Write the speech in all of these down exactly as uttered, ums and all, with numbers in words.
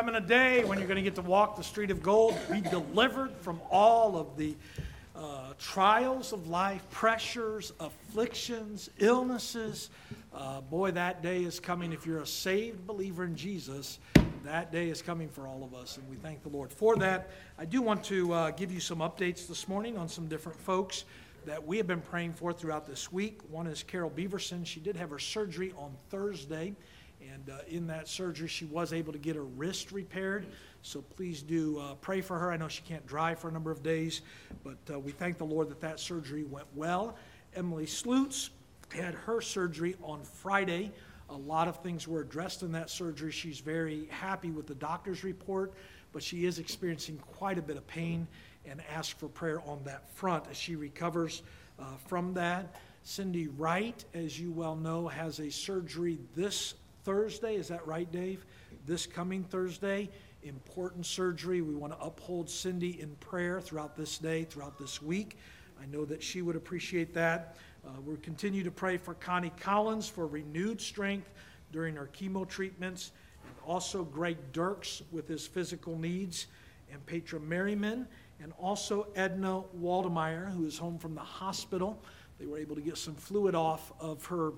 coming a day when you're going to get to walk the street of gold, be delivered from all of the uh, trials of life, pressures, afflictions, illnesses. Uh, boy, that day is coming. If you're a saved believer in Jesus, that day is coming for all of us, and we thank the Lord for that. I do want to uh, give you some updates this morning on some different folks that we have been praying for throughout this week. One is Carol Beaverson. She did have her surgery on Thursday. And uh, in that surgery, she was able to get her wrist repaired. So please do uh, pray for her. I know she can't drive for a number of days, but uh, we thank the Lord that that surgery went well. Emily Slutz had her surgery on Friday. A lot of things were addressed in that surgery. She's very happy with the doctor's report, but she is experiencing quite a bit of pain and asks for prayer on that front as she recovers uh, from that. Cindy Wright, as you well know, has a surgery this Thursday. Is that right, Dave? This coming Thursday. Important surgery. We want to uphold Cindy in prayer throughout this day, throughout this week. I know that she would appreciate that. Uh, we'll continue to pray for Connie Collins for renewed strength during her chemo treatments, and also Greg Dirks with his physical needs, and Petra Merriman, and also Edna Waldemeyer, who is home from the hospital. They were able to get some fluid off of her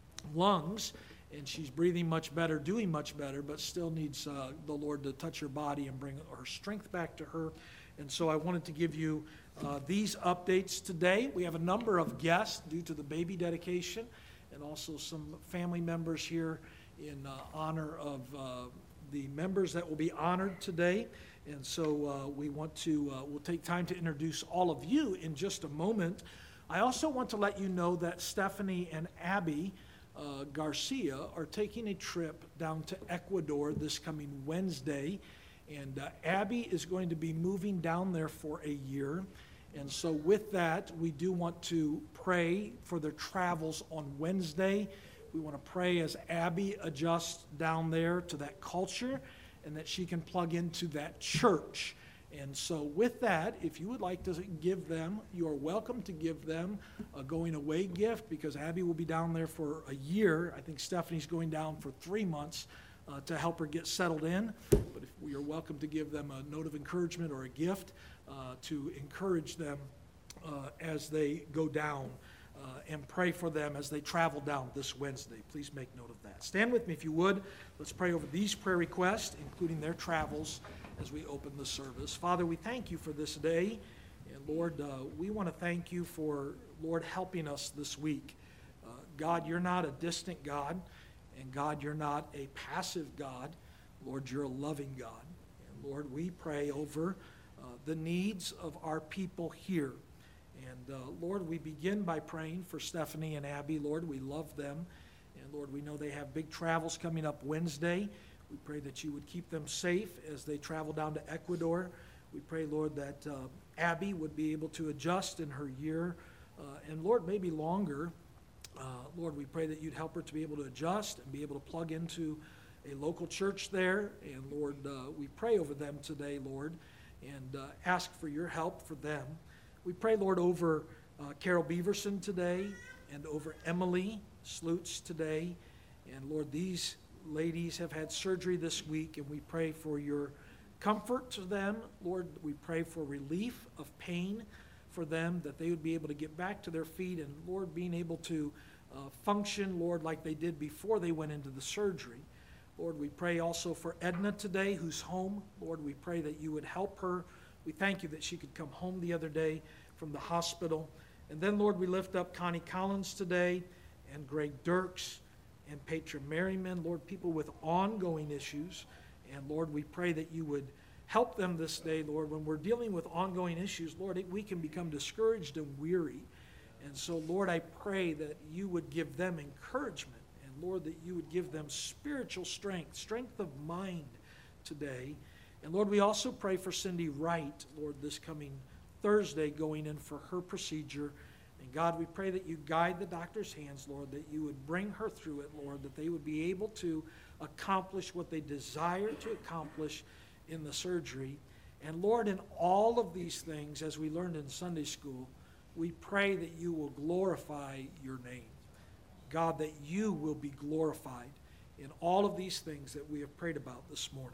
lungs, and she's breathing much better, doing much better, but still needs uh, the Lord to touch her body and bring her strength back to her. And so I wanted to give you uh, these updates today. We have a number of guests due to the baby dedication, and also some family members here in uh, honor of uh, the members that will be honored today. And so uh, we want to, uh, we'll take time to introduce all of you in just a moment. I also want to let you know that Stephanie and Abby Uh, Garcia are taking a trip down to Ecuador this coming Wednesday, and uh, Abby is going to be moving down there for a year. And so with that, we do want to pray for their travels on Wednesday. We want to pray as Abby adjusts down there to that culture and that she can plug into that church. And so with that, if you would like to give them, you are welcome to give them a going away gift, because Abby will be down there for a year. I think Stephanie's going down for three months uh, to help her get settled in. But if we are welcome to give them a note of encouragement or a gift uh, to encourage them uh, as they go down, uh, and pray for them as they travel down this Wednesday. Please make note of that. Stand with me if you would. Let's pray over these prayer requests, including their travels, as we open the service. Father, we thank you for this day. And Lord, uh, we want to thank you for, Lord, helping us this week. Uh, God, you're not a distant God. And God, you're not a passive God. Lord, you're a loving God. And Lord, we pray over uh, the needs of our people here. And uh, Lord, we begin by praying for Stephanie and Abby. Lord, we love them. And Lord, we know they have big travels coming up Wednesday. We pray that you would keep them safe as they travel down to Ecuador. We pray, Lord, that uh, Abby would be able to adjust in her year, uh, and Lord, maybe longer. Uh, Lord, we pray that you'd help her to be able to adjust and be able to plug into a local church there. And Lord, uh, we pray over them today, Lord, and uh, ask for your help for them. We pray, Lord, over uh, Carol Beaverson today and over Emily Slutz today. And Lord, these ladies have had surgery this week, and we pray for your comfort to them. Lord, we pray for relief of pain for them, that they would be able to get back to their feet, and Lord, being able to uh, function, Lord, like they did before they went into the surgery. Lord, we pray also for Edna today, who's home. Lord, we pray that you would help her. We thank you that she could come home the other day from the hospital. And then, Lord, we lift up Connie Collins today, and Greg Dirks, and Petra Merriman, Lord, people with ongoing issues. And Lord, we pray that you would help them this day, Lord. When we're dealing with ongoing issues, Lord, we can become discouraged and weary. And so, Lord, I pray that you would give them encouragement. And Lord, that you would give them spiritual strength, strength of mind today. And Lord, we also pray for Cindy Wright, Lord, this coming Thursday, going in for her procedure. And God, we pray that you guide the doctor's hands, Lord, that you would bring her through it, Lord, that they would be able to accomplish what they desire to accomplish in the surgery. And Lord, in all of these things, as we learned in Sunday school, we pray that you will glorify your name. God, that you will be glorified in all of these things that we have prayed about this morning.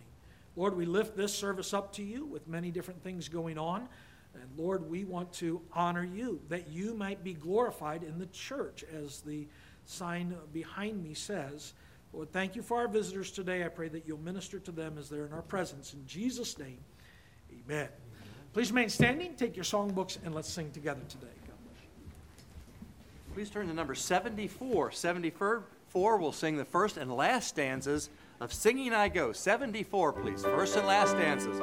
Lord, we lift this service up to you with many different things going on. And Lord, we want to honor you, that you might be glorified in the church, as the sign behind me says. Lord, thank you for our visitors today. I pray that you'll minister to them as they're in our presence. In Jesus' name, amen. Please remain standing, take your songbooks, and let's sing together today. God bless you. Please turn to number seventy-four. seventy-four, we'll sing the first and last stanzas of Singing I Go. seventy-four, please. First and last stanzas.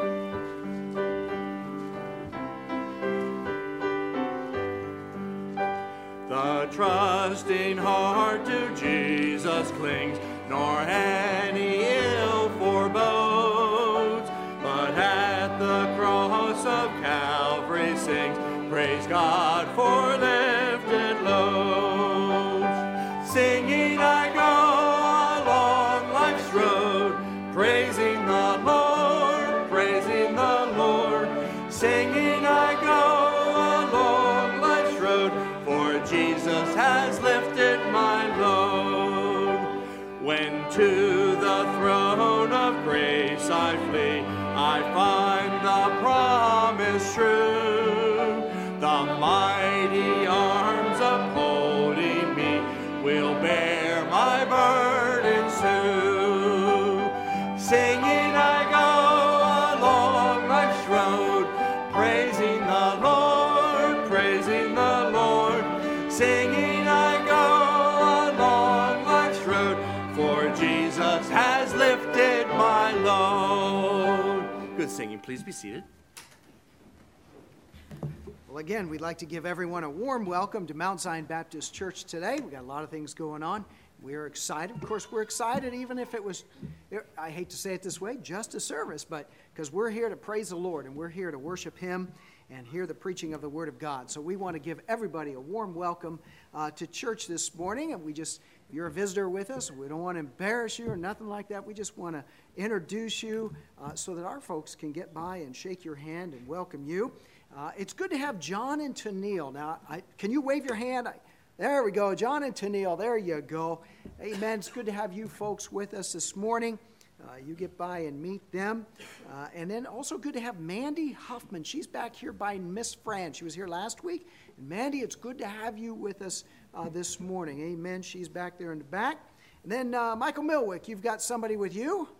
The trusting heart to Jesus clings, nor any ill forebodes, but at the cross of Calvary sings, praise God for lifted loads. Singing I go along life's road, praising the Lord, praising the Lord. Singing I go along life's road, for Jesus has lifted my load. When to the throne of grace I flee, I find the promise true. The mighty arms upholding me will bear my burdens too. Singing I go along life's road, praising the Lord, praising the Lord. Singing I go along life's road, for Jesus has lifted my load. Good singing. Please be seated. Well, again, we'd like to give everyone a warm welcome to Mount Zion Baptist Church today. We've got a lot of things going on. We're excited. Of course, we're excited even if it was, I hate to say it this way, just a service, but because we're here to praise the Lord and we're here to worship Him and hear the preaching of the Word of God. So we want to give everybody a warm welcome uh, to church this morning. And we just, if you're a visitor with us, we don't want to embarrass you or nothing like that. We just want to introduce you uh, so that our folks can get by and shake your hand and welcome you. Uh, it's good to have John and Tennille. Now, I, can you wave your hand? I, there we go. John and Tennille, there you go. Amen. It's good to have you folks with us this morning. Uh, you get by and meet them. Uh, and then also good to have Mandy Huffman. She's back here by Miss Fran. She was here last week. And Mandy, it's good to have you with us uh, this morning. Amen. She's back there in the back. And then uh, Michael Milwick, you've got somebody with you?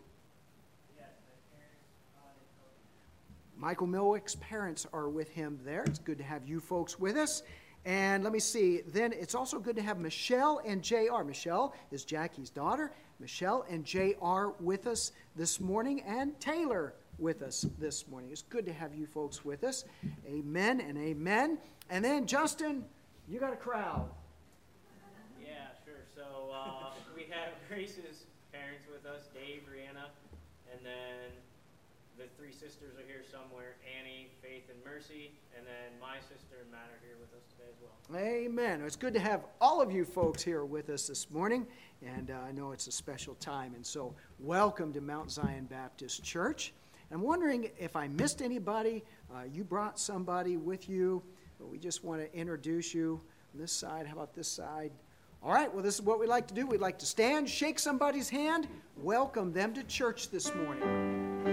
Michael Milwick's parents are with him there. It's good to have you folks with us. And let me see, then it's also good to have Michelle and J R. Michelle is Jackie's daughter. Michelle and J R with us this morning, and Taylor with us this morning. It's good to have you folks with us. Amen and amen. And then, Justin, you got a crowd. Yeah, sure. So uh, we have Grace's parents with us, Dave, Brianna, and then the three sisters are here somewhere, Annie, Faith, and Mercy, and then my sister and Matt are here with us today as well. Amen. It's good to have all of you folks here with us this morning, and uh, I know it's a special time, and so welcome to Mount Zion Baptist Church. I'm wondering if I missed anybody. Uh, you brought somebody with you, but we just want to introduce you on this side. How about this side? All right, well, this is what we like to do. We'd like to stand, shake somebody's hand, welcome them to church this morning.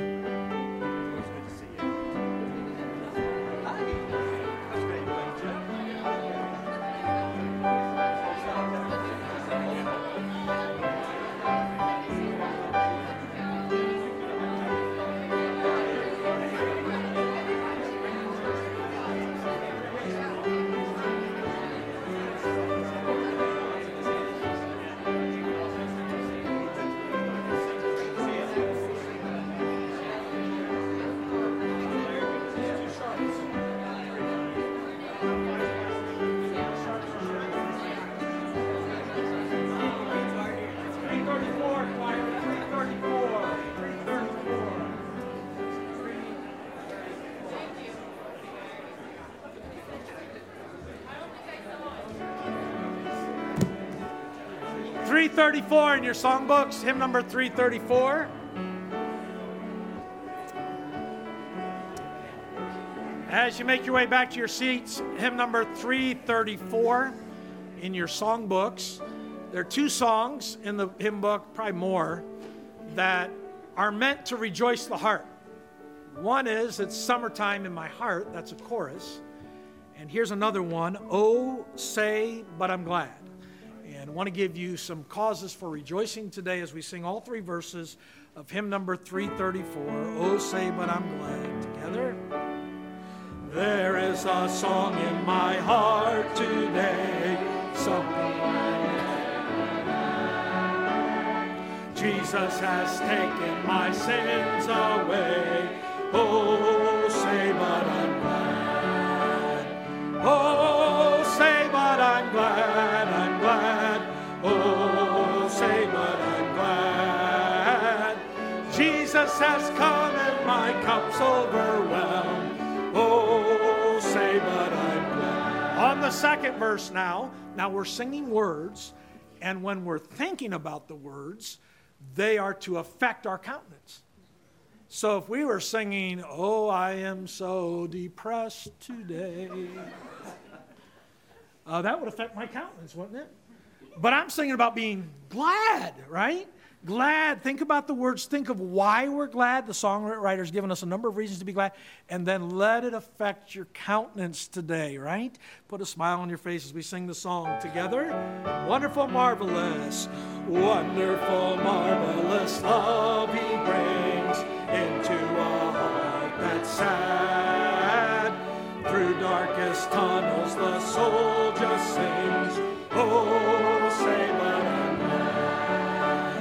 three thirty-four in your songbooks, hymn number three thirty-four. As you make your way back to your seats, hymn number three thirty-four in your songbooks. There are two songs in the hymn book, probably more, that are meant to rejoice the heart. One is, it's summertime in my heart. That's a chorus. And here's another one, oh, say, but I'm glad. And I want to give you some causes for rejoicing today as we sing all three verses of hymn number three thirty-four, oh, say, but I'm glad. Together. There is a song in my heart today, something Jesus has taken my sins away. Oh, say, but I'm glad. Oh, say, but I'm glad, I'm glad. Oh, say, but I'm glad. Jesus has come and my cup's overwhelmed. Oh, say, but I'm glad. On the second verse now, now we're singing words, and when we're thinking about the words, they are to affect our countenance. So if we were singing, oh, I am so depressed today, uh, that would affect my countenance, wouldn't it? But I'm singing about being glad, right? Glad. Think about the words. Think of why we're glad. The songwriter's given us a number of reasons to be glad. And then let it affect your countenance today, right? Put a smile on your face as we sing the song together. Wonderful, marvelous, wonderful, marvelous love he brings into a heart that's sad. Through darkest tunnels the soul just sings, oh, say, but I'm glad.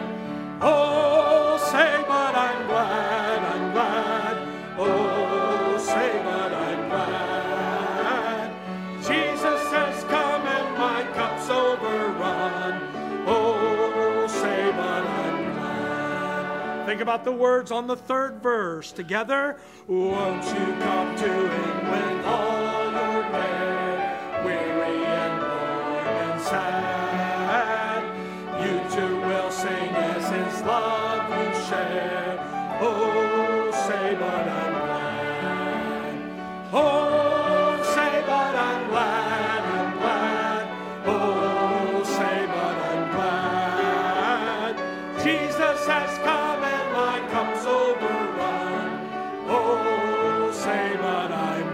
Oh, say, but I'm glad, I'm glad. Oh, say, but I'm glad. Jesus has come and my cup's overrun. Oh, say, but I'm glad. Think about the words on the third verse together. Won't you come to him with all your care, weary and worn and sad? You too will sing as his love you share. Oh, say, but I'm glad. Oh, say, but I'm glad, I'm glad. Oh, say, but I'm glad. Jesus has come and my cup's overrun. Oh, say, but I'm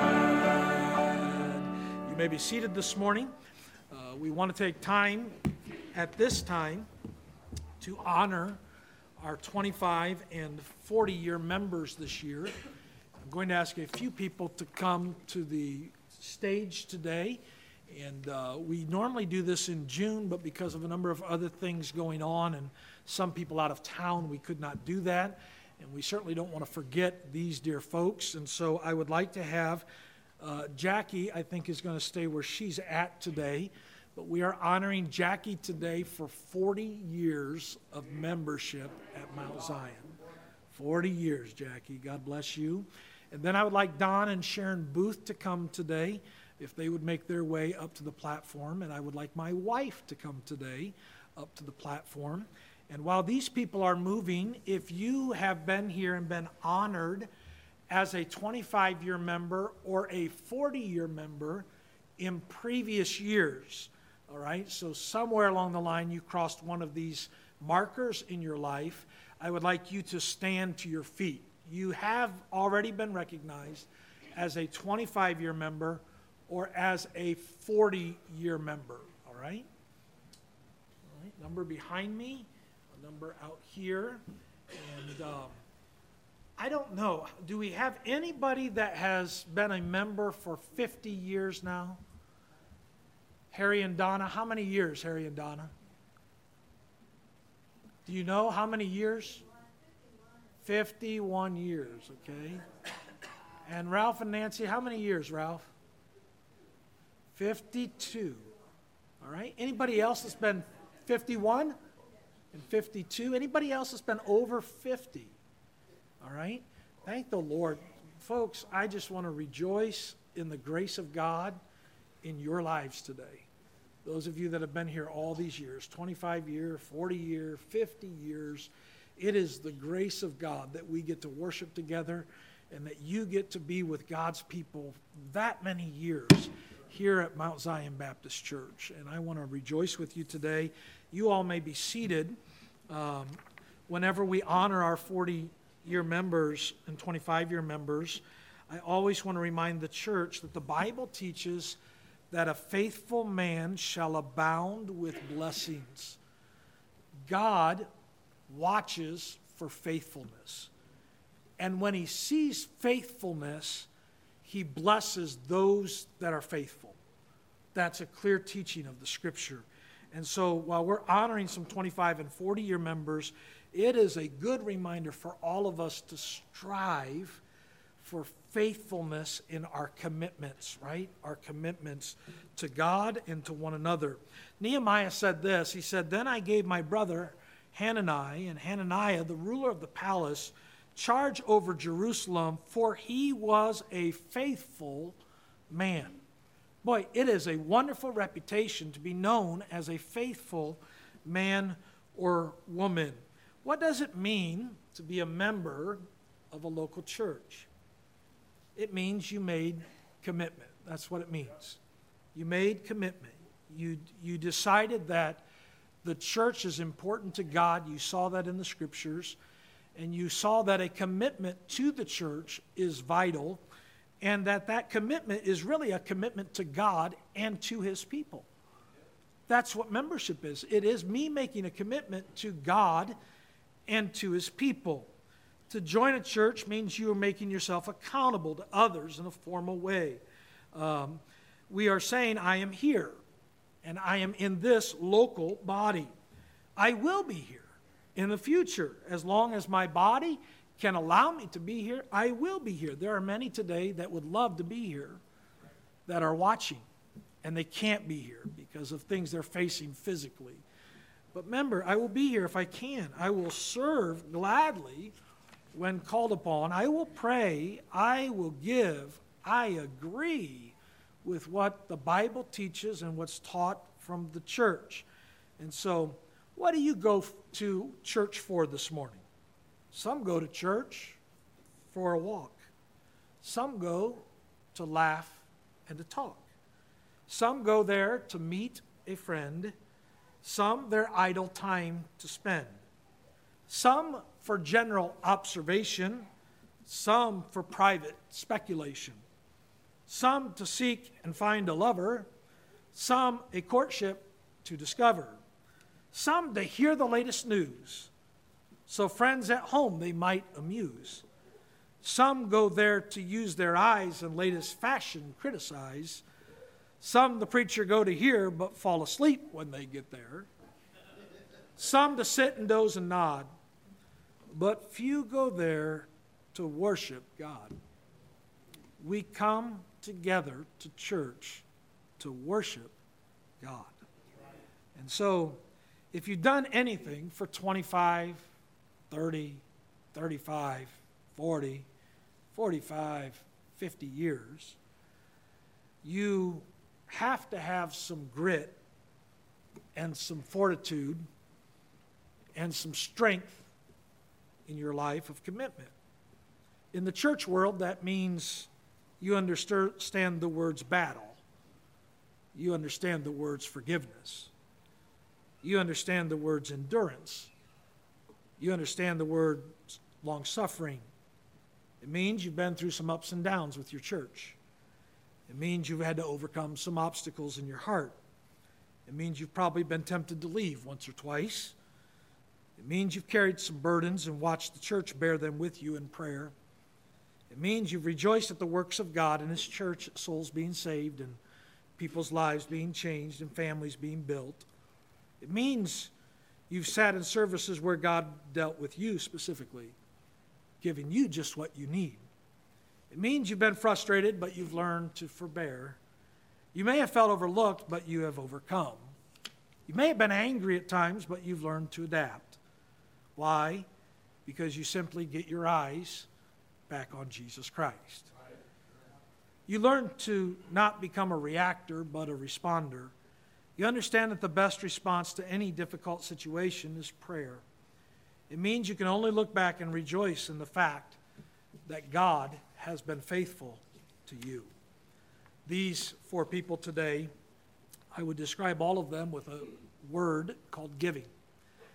glad. You may be seated this morning. Uh, we want to take time at this time to honor our twenty-five and forty year members this year. I'm going to ask a few people to come to the stage today. And uh, we normally do this in June, but because of a number of other things going on and some people out of town, we could not do that. And we certainly don't want to forget these dear folks. And so I would like to have uh, Jackie, I think, is going to stay where she's at today. But we are honoring Jackie today for forty years of membership at Mount Zion. forty years, Jackie. God bless you. And then I would like Don and Sharon Booth to come today, if they would make their way up to the platform. And I would like my wife to come today up to the platform. And while these people are moving, if you have been here and been honored as a twenty-five year member or a forty year member in previous years, all right, so somewhere along the line you crossed one of these markers in your life, I would like you to stand to your feet. You have already been recognized as a twenty-five year member or as a forty year member, all right? All right, number behind me, a number out here, and um, I don't know, do we have anybody that has been a member for fifty years now? Harry and Donna, how many years, Harry and Donna? Do you know how many years? fifty-one years, okay. And Ralph and Nancy, how many years, Ralph? fifty-two. All right. Anybody else that's been fifty-one and fifty-two? Anybody else that's been over fifty? All right. Thank the Lord. Folks, I just want to rejoice in the grace of God in your lives today. Those of you that have been here all these years, twenty-five years, forty years, fifty years, it is the grace of God that we get to worship together and that you get to be with God's people that many years here at Mount Zion Baptist Church. And I want to rejoice with you today. You all may be seated. Um, whenever we honor our forty-year members and twenty-five-year members, I always want to remind the church that the Bible teaches that a faithful man shall abound with blessings. God watches for faithfulness. And when he sees faithfulness, he blesses those that are faithful. That's a clear teaching of the Scripture. And so while we're honoring some twenty-five and forty-year members, it is a good reminder for all of us to strive for faithfulness in our commitments, right? Our commitments to God and to one another. Nehemiah said this. He said, "Then I gave my brother Hanani and Hananiah, the ruler of the palace, charge over Jerusalem, for he was a faithful man." Boy, it is a wonderful reputation to be known as a faithful man or woman. What does it mean to be a member of a local church? It means you made commitment. That's what it means. You made commitment. You, you decided that the church is important to God. You saw that in the Scriptures. And you saw that a commitment to the church is vital, and that that commitment is really a commitment to God and to his people. That's what membership is. It is me making a commitment to God and to his people. To join a church means you are making yourself accountable to others in a formal way. Um, we are saying, I am here, and I am in this local body. I will be here in the future. As long as my body can allow me to be here, I will be here. There are many today that would love to be here that are watching, and they can't be here because of things they're facing physically. But remember, I will be here if I can. I will serve gladly when called upon. I will pray. I will give. I agree with what the Bible teaches and what's taught from the church. And so, what do you go to church for this morning? Some go to church for a walk. Some go to laugh and to talk. Some go there to meet a friend. Some their idle time to spend. Some for general observation. Some for private speculation. Some to seek and find a lover. Some a courtship to discover. Some to hear the latest news, so friends at home they might amuse. Some go there to use their eyes and latest fashion criticize. Some the preacher go to hear but fall asleep when they get there. Some to sit and doze and nod, but few go there to worship God. We come together to church to worship God. And so, if you've done anything for twenty-five, thirty, thirty-five, forty, forty-five, fifty years, you have to have some grit and some fortitude and some strength in your life of commitment. In the church world, that means you understand the words battle. You understand the words forgiveness. You understand the words endurance. You understand the word long-suffering. It means you've been through some ups and downs with your church. It means you've had to overcome some obstacles in your heart. It means you've probably been tempted to leave once or twice. It means you've carried some burdens and watched the church bear them with you in prayer. It means you've rejoiced at the works of God in his church, souls being saved and people's lives being changed and families being built. It means you've sat in services where God dealt with you specifically, giving you just what you need. It means you've been frustrated, but you've learned to forbear. You may have felt overlooked, but you have overcome. You may have been angry at times, but you've learned to adapt. Why? Because you simply get your eyes back on Jesus Christ. You learn to not become a reactor, but a responder. You understand that the best response to any difficult situation is prayer. It means you can only look back and rejoice in the fact that God has been faithful to you. These four people today, I would describe all of them with a word called giving.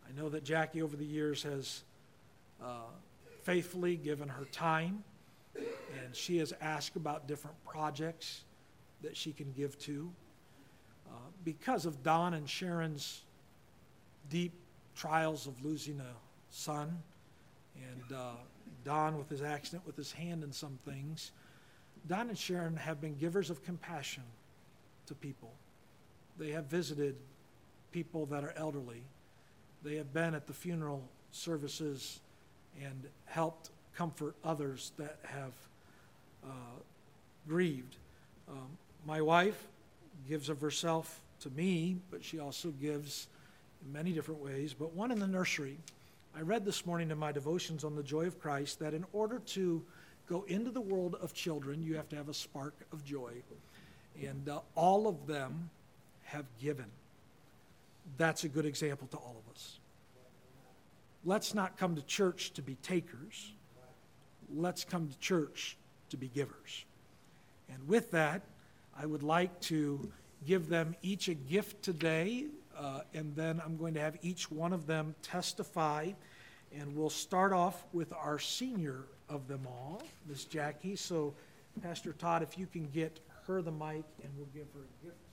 I know that Jackie over the years has uh, faithfully given her time, and she has asked about different projects that she can give to. Uh, because of Don and Sharon's deep trials of losing a son, and uh, Don with his accident with his hand and some things, Don and Sharon have been givers of compassion to people. They have visited people that are elderly. They have been at the funeral services and helped comfort others that have uh, grieved. Um, my wife gives of herself to me, but she also gives in many different ways, but one in the nursery. I read this morning in my devotions on the joy of Christ that in order to go into the world of children, you have to have a spark of joy. And uh, all of them have given. That's a good example to all of us. Let's not come to church to be takers. Let's come to church to be givers. And with that, I would like to give them each a gift today, uh, and then I'm going to have each one of them testify. And we'll start off with our senior of them all, Miss Jackie. So, Pastor Todd, if you can get her the mic, and we'll give her a gift.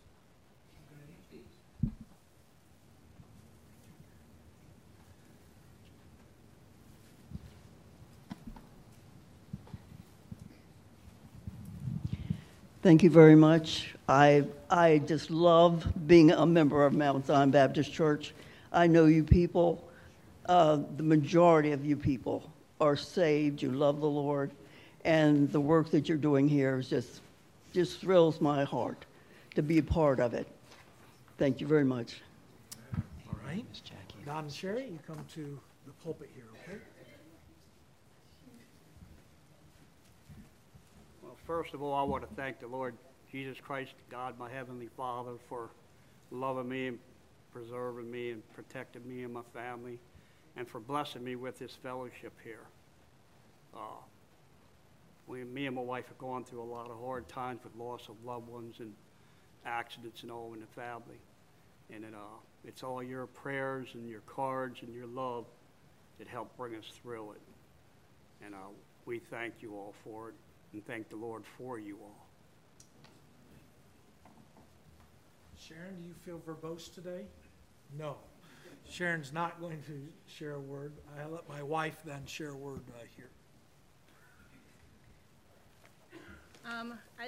Thank you very much. I I just love being a member of Mount Zion Baptist Church. I know you people, uh, the majority of you people are saved. You love the Lord, and the work that you're doing here is just just thrills my heart to be a part of it. Thank you very much. All right, Miss Jackie. Don and Sherry, you come to the pulpit here, okay? First of all, I want to thank the Lord Jesus Christ, God, my Heavenly Father, for loving me and preserving me and protecting me and my family, and for blessing me with this fellowship here. Uh, we, me and my wife have gone through a lot of hard times with loss of loved ones and accidents and all in the family. And it, uh, it's all your prayers and your cards and your love that helped bring us through it. And uh, we thank you all for it. And thank the Lord for you all. Sharon, do you feel verbose today? No. Sharon's not going to share a word. I'll let my wife then share a word uh, here. Um, I,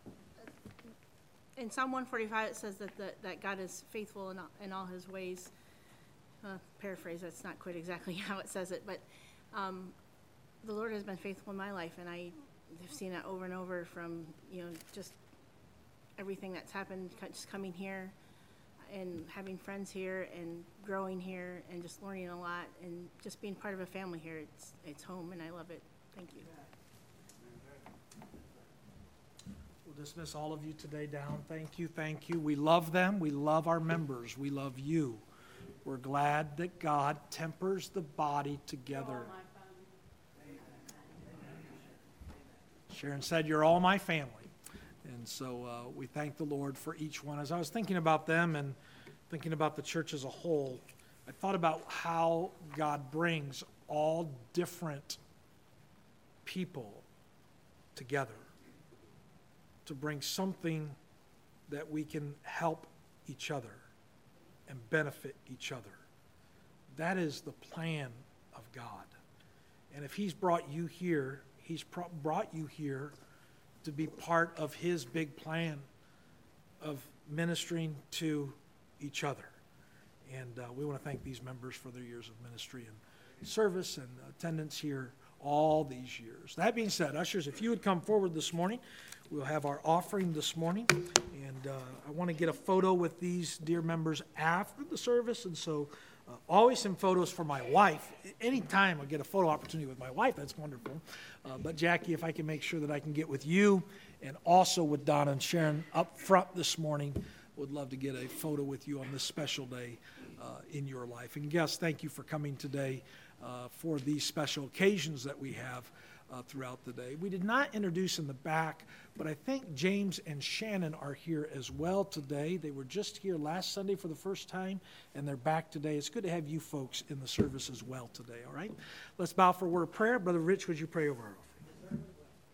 in Psalm one forty-five, it says that the, that God is faithful in all, in all his ways. Uh, paraphrase, that's not quite exactly how it says it, but um, the Lord has been faithful in my life, and I I've seen that over and over from, you know, just everything that's happened, just coming here and having friends here and growing here and just learning a lot and just being part of a family here. It's it's home, and I love it. Thank you. We'll dismiss all of you today down. Thank you, thank you. We love them. We love our members. We love you. We're glad that God tempers the body together. Sharon said, "You're all my family." And so uh, we thank the Lord for each one. As I was thinking about them and thinking about the church as a whole, I thought about how God brings all different people together to bring something that we can help each other and benefit each other. That is the plan of God. And if He's brought you here, He's pro- brought you here to be part of His big plan of ministering to each other. And uh, we want to thank these members for their years of ministry and service and attendance here all these years. That being said, ushers, if you would come forward this morning, we'll have our offering this morning. And uh, I want to get a photo with these dear members after the service. And so Uh, always some photos for my wife. Anytime I get a photo opportunity with my wife, that's wonderful. Uh, but Jackie, if I can make sure that I can get with you and also with Donna and Sharon up front this morning, would love to get a photo with you on this special day uh, in your life. And guests, thank you for coming today uh, for these special occasions that we have. uh, throughout the day. We did not introduce in the back, but I think James and Shannon are here as well today. They were just here last Sunday for the first time, and they're back today. It's good to have you folks in the service as well today, all right? Let's bow for a word of prayer. Brother Rich, would you pray over our offering?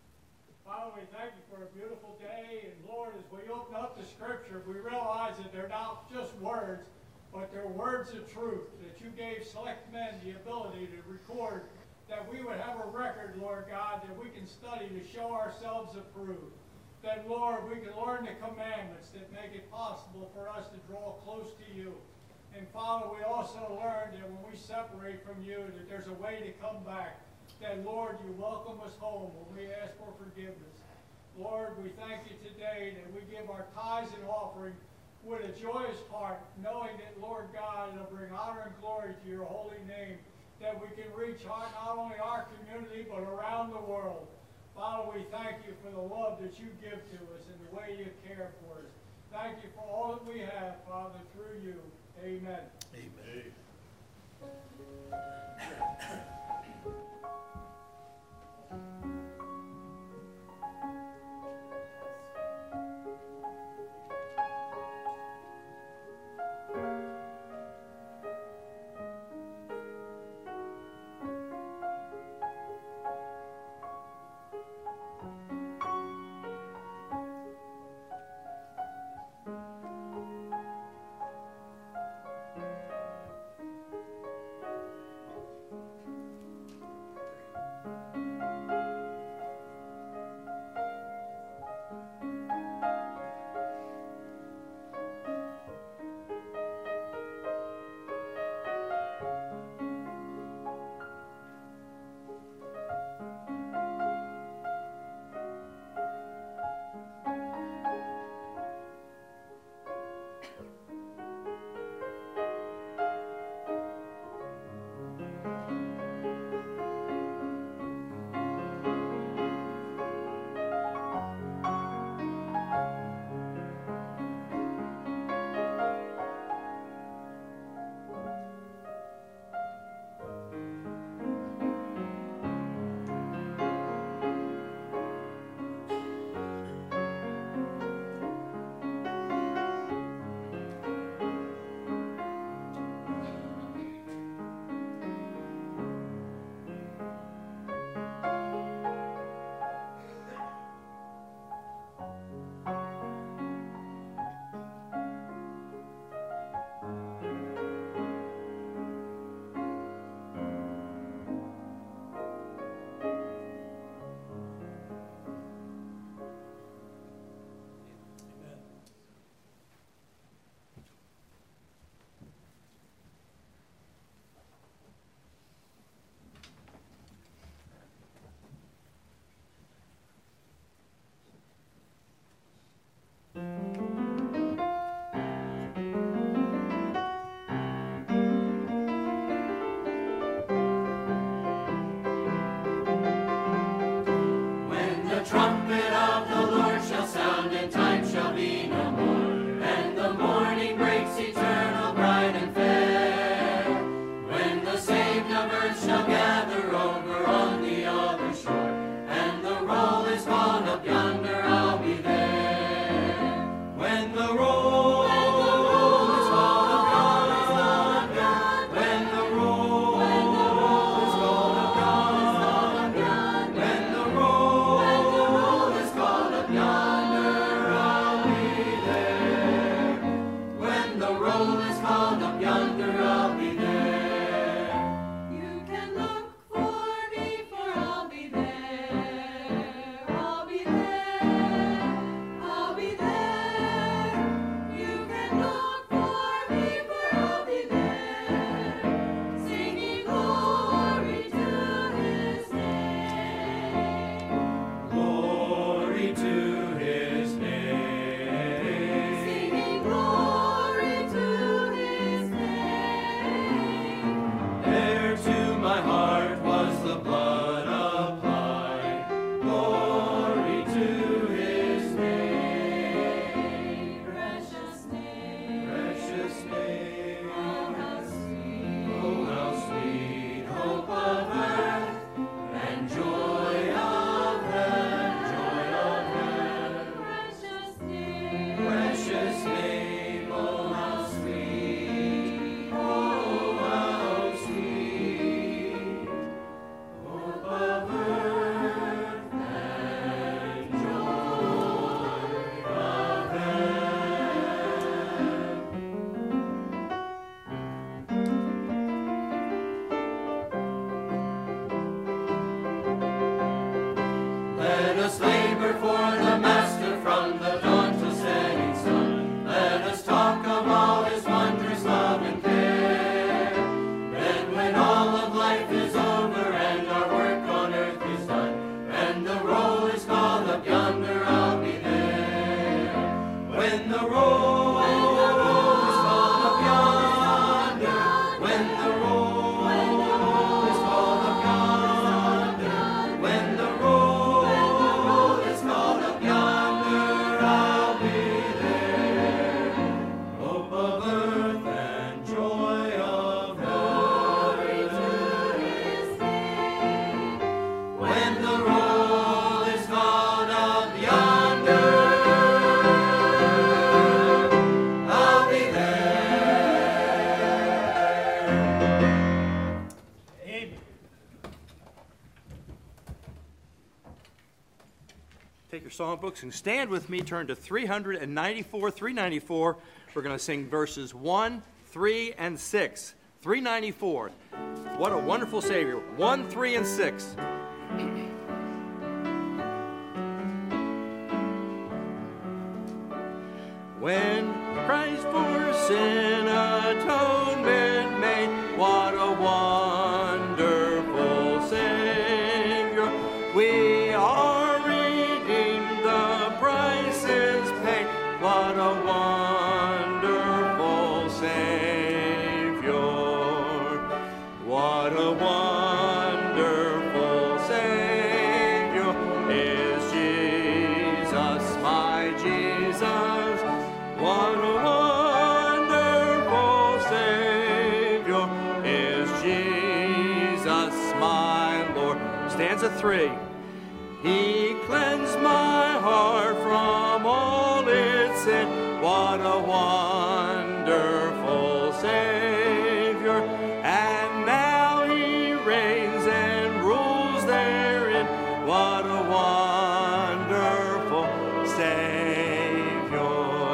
Father, we thank you for a beautiful day, and Lord, as we open up the Scripture, we realize that they're not just words, but they're words of truth, that you gave select men the ability to record, that we would have a record, Lord God, that we can study to show ourselves approved. That, Lord, we can learn the commandments that make it possible for us to draw close to you. And Father, we also learned that when we separate from you, that there's a way to come back. That, Lord, you welcome us home when we ask for forgiveness. Lord, we thank you today that we give our tithes and offering with a joyous heart, knowing that, Lord God, it'll bring honor and glory to your holy name, that we can reach our, not only our community, but around the world. Father, we thank you for the love that you give to us and the way you care for us. Thank you for all that we have, Father, through you. Amen. Amen. Joy songbooks and stand with me, turn to three ninety-four, three ninety-four. We're going to sing verses one, three, and six. three ninety-four. What a wonderful Savior. one, three, and six. When Christ for sin atonement made, what a wonderful Savior. We are redeemed, the price is paid. What a wonderful Savior. What a wonderful Savior is Jesus, my Jesus. What a wonderful Savior is Jesus, my Lord. Stanza three. He cleansed my heart from all its sin. What a wonderful Savior. And now he reigns and rules therein. What a wonderful Savior.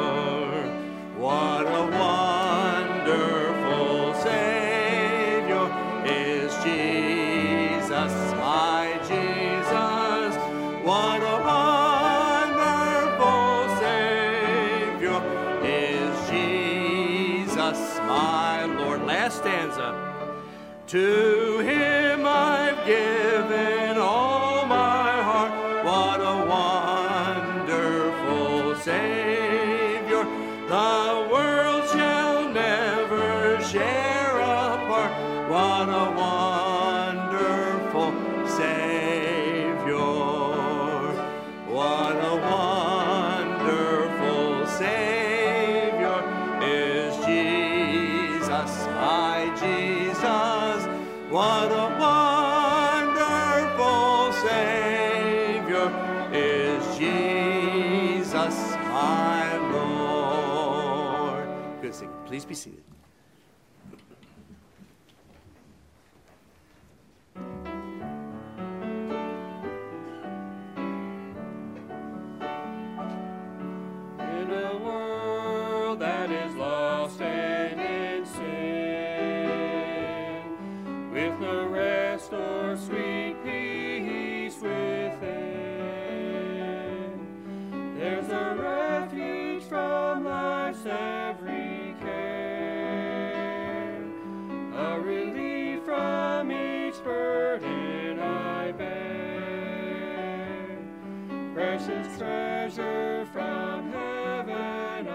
What a wonderful Savior is Jesus, my Jesus. What a wonderful Savior is Jesus, my Lord. Last stanza. To him I've given all my heart. What a wonderful Savior. The world shall never share a part. What a wonderful Savior. What a wonderful Savior is Jesus, my Jesus. What a wonderful Savior is Jesus, my Lord. Good singing. Please be seated. In a world that is lost and in sin, with no rest or sweet peace within, there's a refuge from life's every care, a relief from each burden I bear, precious treasure from heaven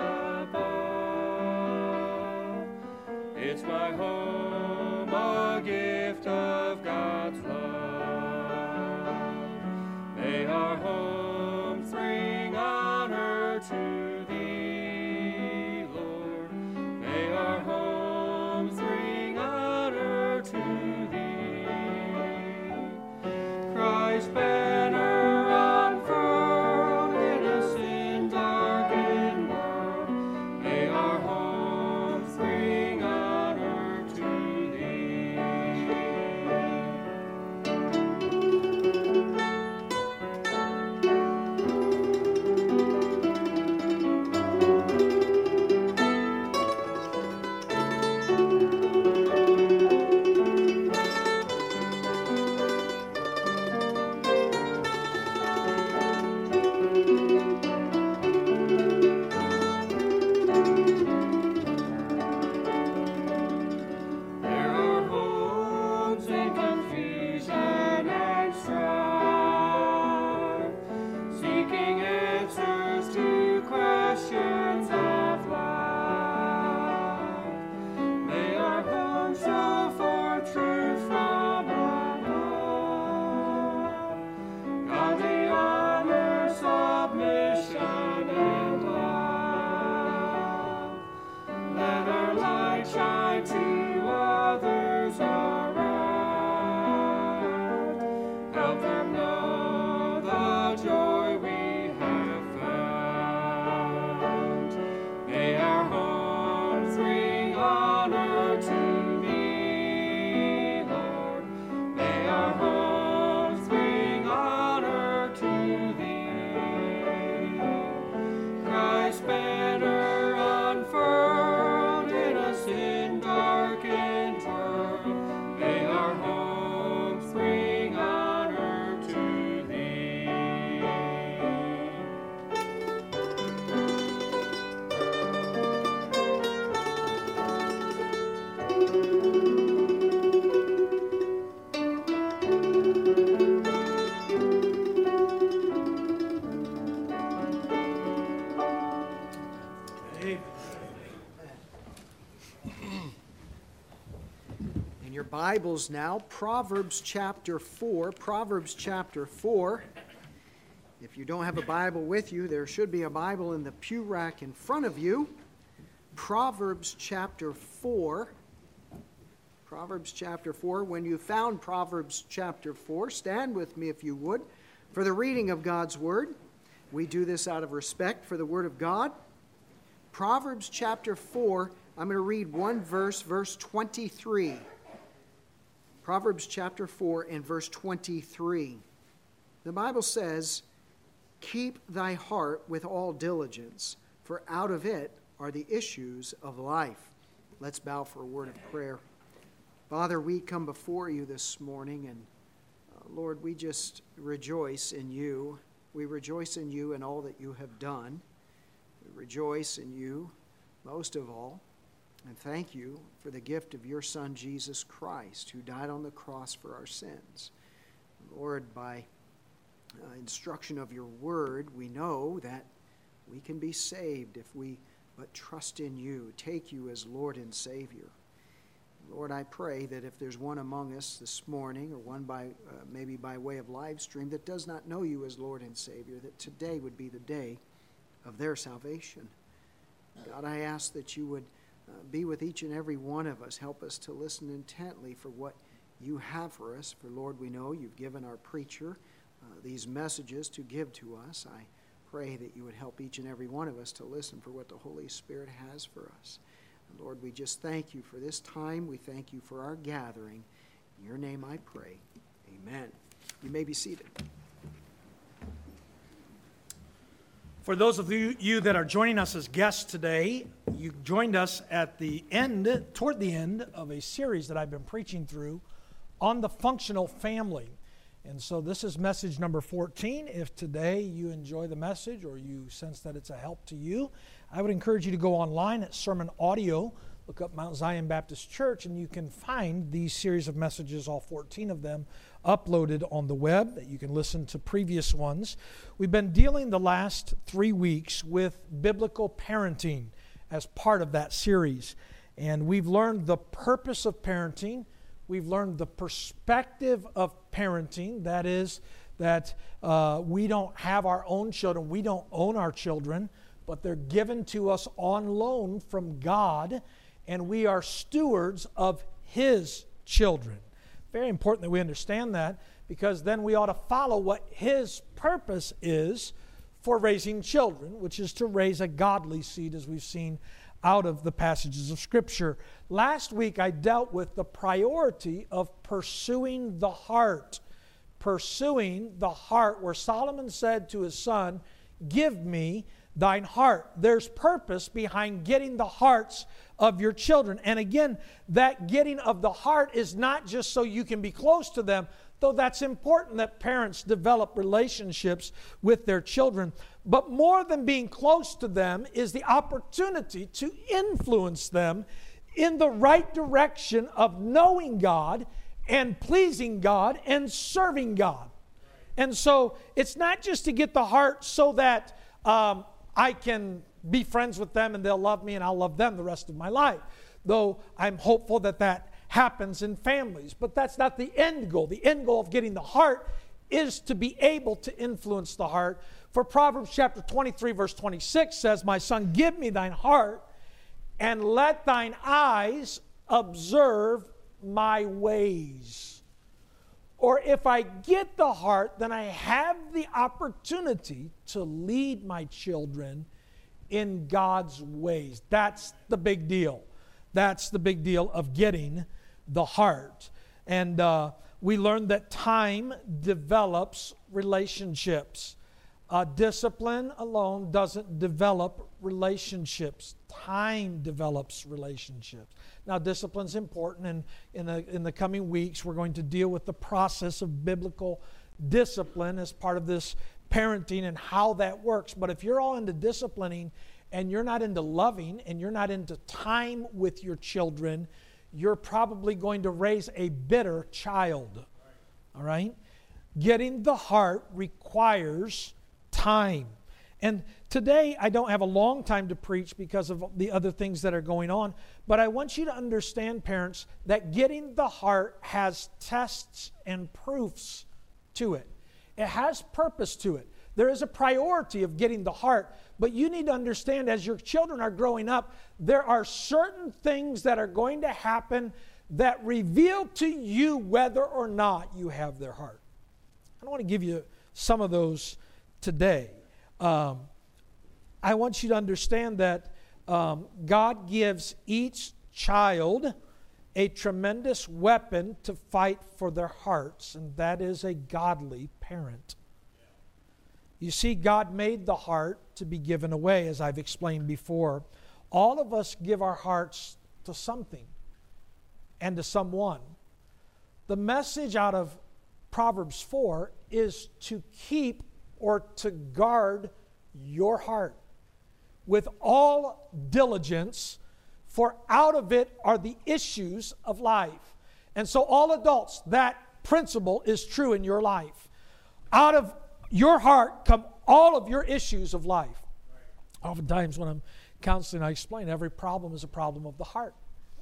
above. It's my home, a gift of God's love. May our homes bring honor to Thee, Lord. May our homes bring honor to Thee. Christ's banner unfurled in a sin-darkened world. May our homes bring honor to Thee. Christ's banner unfurled in a sin-darkened world. May our hopes bring honor to Thee. In your Bibles now, Proverbs chapter four. Proverbs chapter four. If you don't have a Bible with you, there should be a Bible in the pew rack in front of you. Proverbs chapter four. Proverbs chapter four. When you found Proverbs chapter four, stand with me if you would for the reading of God's Word. We do this out of respect for the Word of God. Proverbs chapter four, I'm going to read one verse, verse twenty-three. Proverbs chapter four and verse twenty-three. The Bible says, "Keep thy heart with all diligence, for out of it are the issues of life." Let's bow for a word of prayer. Father, we come before you this morning, and uh, Lord, we just rejoice in you. We rejoice in you and all that you have done. We rejoice in you most of all, and thank you for the gift of your Son, Jesus Christ, who died on the cross for our sins. Lord, by uh, instruction of your word, we know that we can be saved if we but trust in you, take you as Lord and Savior. Lord, I pray that if there's one among us this morning, or one by uh, maybe by way of live stream, that does not know you as Lord and Savior, that today would be the day of their salvation. God, I ask that you would uh, be with each and every one of us. Help us to listen intently for what you have for us. For, Lord, we know you've given our preacher uh, these messages to give to us. I pray that you would help each and every one of us to listen for what the Holy Spirit has for us. Lord, we just thank you for this time. We thank you for our gathering. In your name I pray. Amen. You may be seated. For those of you, you that are joining us as guests today, you joined us at the end, toward the end of a series that I've been preaching through on the functional family. And so this is message number fourteen. If today you enjoy the message or you sense that it's a help to you, I would encourage you to go online at Sermon Audio, look up Mount Zion Baptist Church, and you can find these series of messages, all fourteen of them, uploaded on the web that you can listen to previous ones. We've been dealing the last three weeks with biblical parenting as part of that series. And we've learned the purpose of parenting. We've learned the perspective of parenting, that is, that uh, we don't have our own children, we don't own our children, but they're given to us on loan from God, and we are stewards of His children. Very important that we understand that, because then we ought to follow what His purpose is for raising children, which is to raise a godly seed, as we've seen out of the passages of Scripture. Last week I dealt with the priority of pursuing the heart. Pursuing the heart, where Solomon said to his son, "Give me thine heart." There's purpose behind getting the hearts of your children. And again, that getting of the heart is not just so you can be close to them, though that's important that parents develop relationships with their children. But more than being close to them is the opportunity to influence them in the right direction of knowing God and pleasing God and serving God. And so it's not just to get the heart so that um, I can be friends with them and they'll love me and I'll love them the rest of my life, though I'm hopeful that that happens in families. But that's not the end goal. The end goal of getting the heart is to be able to influence the heart. For Proverbs chapter twenty-three, verse twenty-six says, "My son, give me thine heart, and let thine eyes observe my ways." Or if I get the heart, then I have the opportunity to lead my children in God's ways. That's the big deal. That's the big deal of getting the heart. And uh, we learned that time develops relationships. Uh, discipline alone doesn't develop relationships. Time develops relationships. Now, discipline's important, and in the, in the coming weeks, we're going to deal with the process of biblical discipline as part of this parenting and how that works. But if you're all into disciplining and you're not into loving and you're not into time with your children, you're probably going to raise a bitter child. All right? Getting the heart requires time. And today I don't have a long time to preach because of the other things that are going on, but I want you to understand, parents, that getting the heart has tests and proofs to it. It has purpose to it. There is a priority of getting the heart, but you need to understand as your children are growing up, there are certain things that are going to happen that reveal to you whether or not you have their heart. I want to give you some of those today. Um, I want you to understand that um, God gives each child a tremendous weapon to fight for their hearts, and that is a godly parent. You see, God made the heart to be given away, as I've explained before. All of us give our hearts to something and to someone. The message out of Proverbs four is to keep or to guard your heart with all diligence, for out of it are the issues of life. And so all adults, that principle is true in your life. Out of your heart come all of your issues of life. Oftentimes when I'm counseling, I explain every problem is a problem of the heart.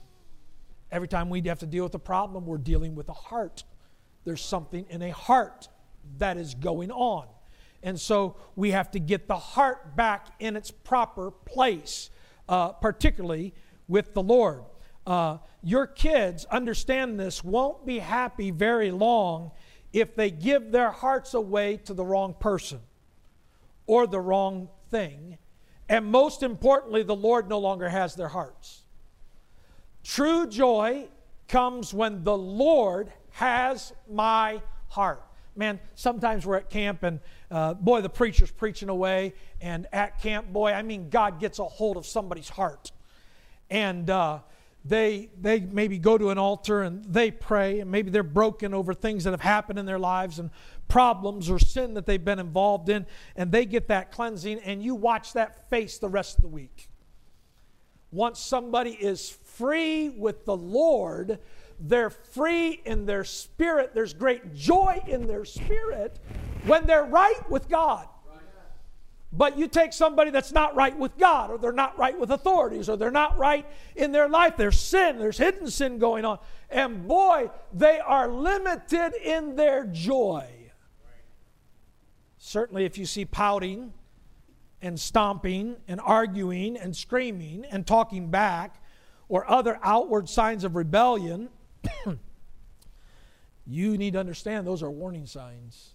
Every time we have to deal with a problem, we're dealing with a heart. There's something in a heart that is going on. And so we have to get the heart back in its proper place, uh, particularly with the Lord. Uh, your kids, understand this, won't be happy very long if they give their hearts away to the wrong person or the wrong thing. And most importantly, the Lord no longer has their hearts. True joy comes when the Lord has my heart. Man, sometimes we're at camp and, uh, boy, the preacher's preaching away. And at camp, boy, I mean, God gets a hold of somebody's heart. And uh, they they maybe go to an altar and they pray. And maybe they're broken over things that have happened in their lives and problems or sin that they've been involved in. And they get that cleansing. And you watch that face the rest of the week. Once somebody is free with the Lord, they're free in their spirit. There's great joy in their spirit when they're right with God. But you take somebody that's not right with God, or they're not right with authorities, or they're not right in their life. There's sin. There's hidden sin going on. And boy, they are limited in their joy. Certainly if you see pouting and stomping and arguing and screaming and talking back or other outward signs of rebellion, you need to understand those are warning signs.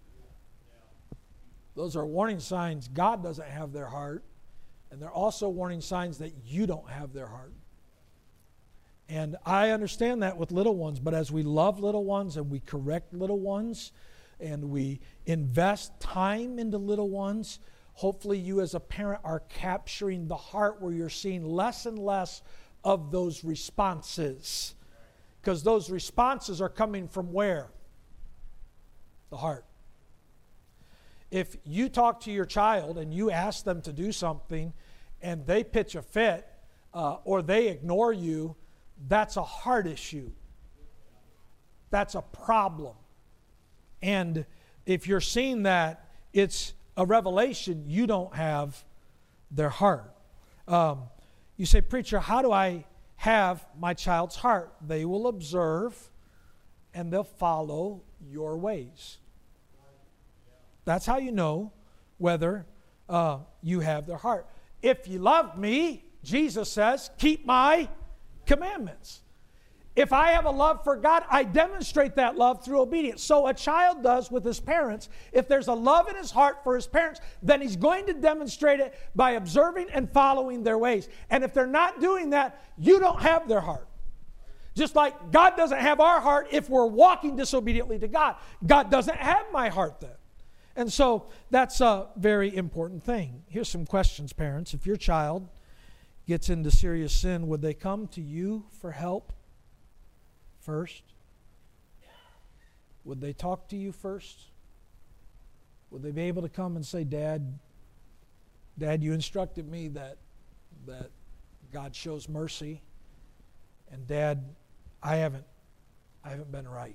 Those are warning signs God doesn't have their heart, and they're also warning signs that you don't have their heart. And I understand that with little ones, but as we love little ones and we correct little ones and we invest time into little ones, hopefully you as a parent are capturing the heart where you're seeing less and less of those responses. Because those responses are coming from where? The heart. If you talk to your child and you ask them to do something and they pitch a fit uh, or they ignore you, that's a heart issue. That's a problem. And if you're seeing that, it's a revelation you don't have their heart. Um, you say, preacher, how do I have my child's heart? They will observe and they'll follow your ways. That's how you know whether uh, you have their heart. If you love me, Jesus says, keep my commandments. If I have a love for God, I demonstrate that love through obedience. So a child does with his parents. If there's a love in his heart for his parents, then he's going to demonstrate it by observing and following their ways. And if they're not doing that, you don't have their heart. Just like God doesn't have our heart if we're walking disobediently to God. God doesn't have my heart then. And so that's a very important thing. Here's some questions, parents. If your child gets into serious sin, would they come to you for help first? Would they talk to you first? Would they be able to come and say, Dad, Dad, you instructed me that that God shows mercy, and Dad, I haven't I haven't been right.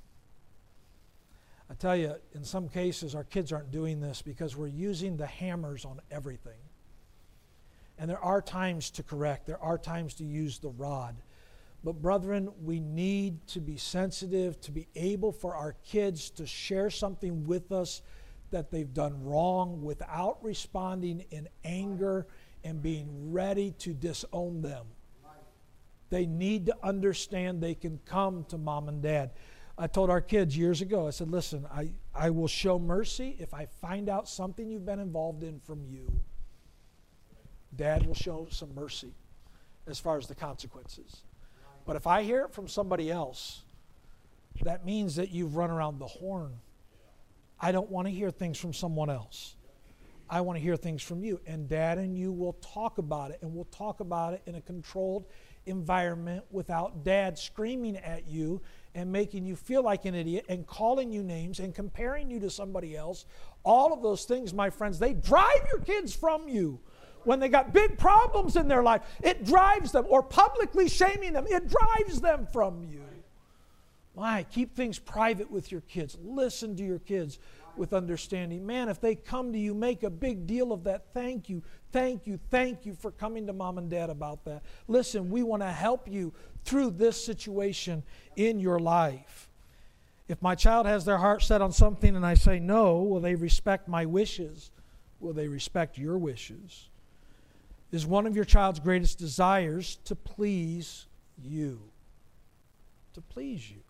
I tell you, in some cases, our kids aren't doing this because we're using the hammers on everything. And there are times to correct. There are times to use the rod. But brethren, we need to be sensitive, to be able for our kids to share something with us that they've done wrong without responding in anger and being ready to disown them. They need to understand they can come to mom and dad. I told our kids years ago, I said, listen, I, I will show mercy if I find out something you've been involved in from you. Dad will show some mercy as far as the consequences. But if I hear it from somebody else, that means that you've run around the horn. I don't want to hear things from someone else. I want to hear things from you. And Dad and you will talk about it, and we'll talk about it in a controlled environment without Dad screaming at you and making you feel like an idiot and calling you names and comparing you to somebody else. All of those things, my friends, they drive your kids from you. When they got big problems in their life, it drives them, or publicly shaming them, it drives them from you. Why? Keep things private with your kids. Listen to your kids with understanding. Man, if they come to you, make a big deal of that. Thank you, thank you, thank you for coming to mom and dad about that. Listen, we want to help you through this situation in your life. If my child has their heart set on something and I say no, will they respect my wishes? Will they respect your wishes? Is one of your child's greatest desires to please you? To please you.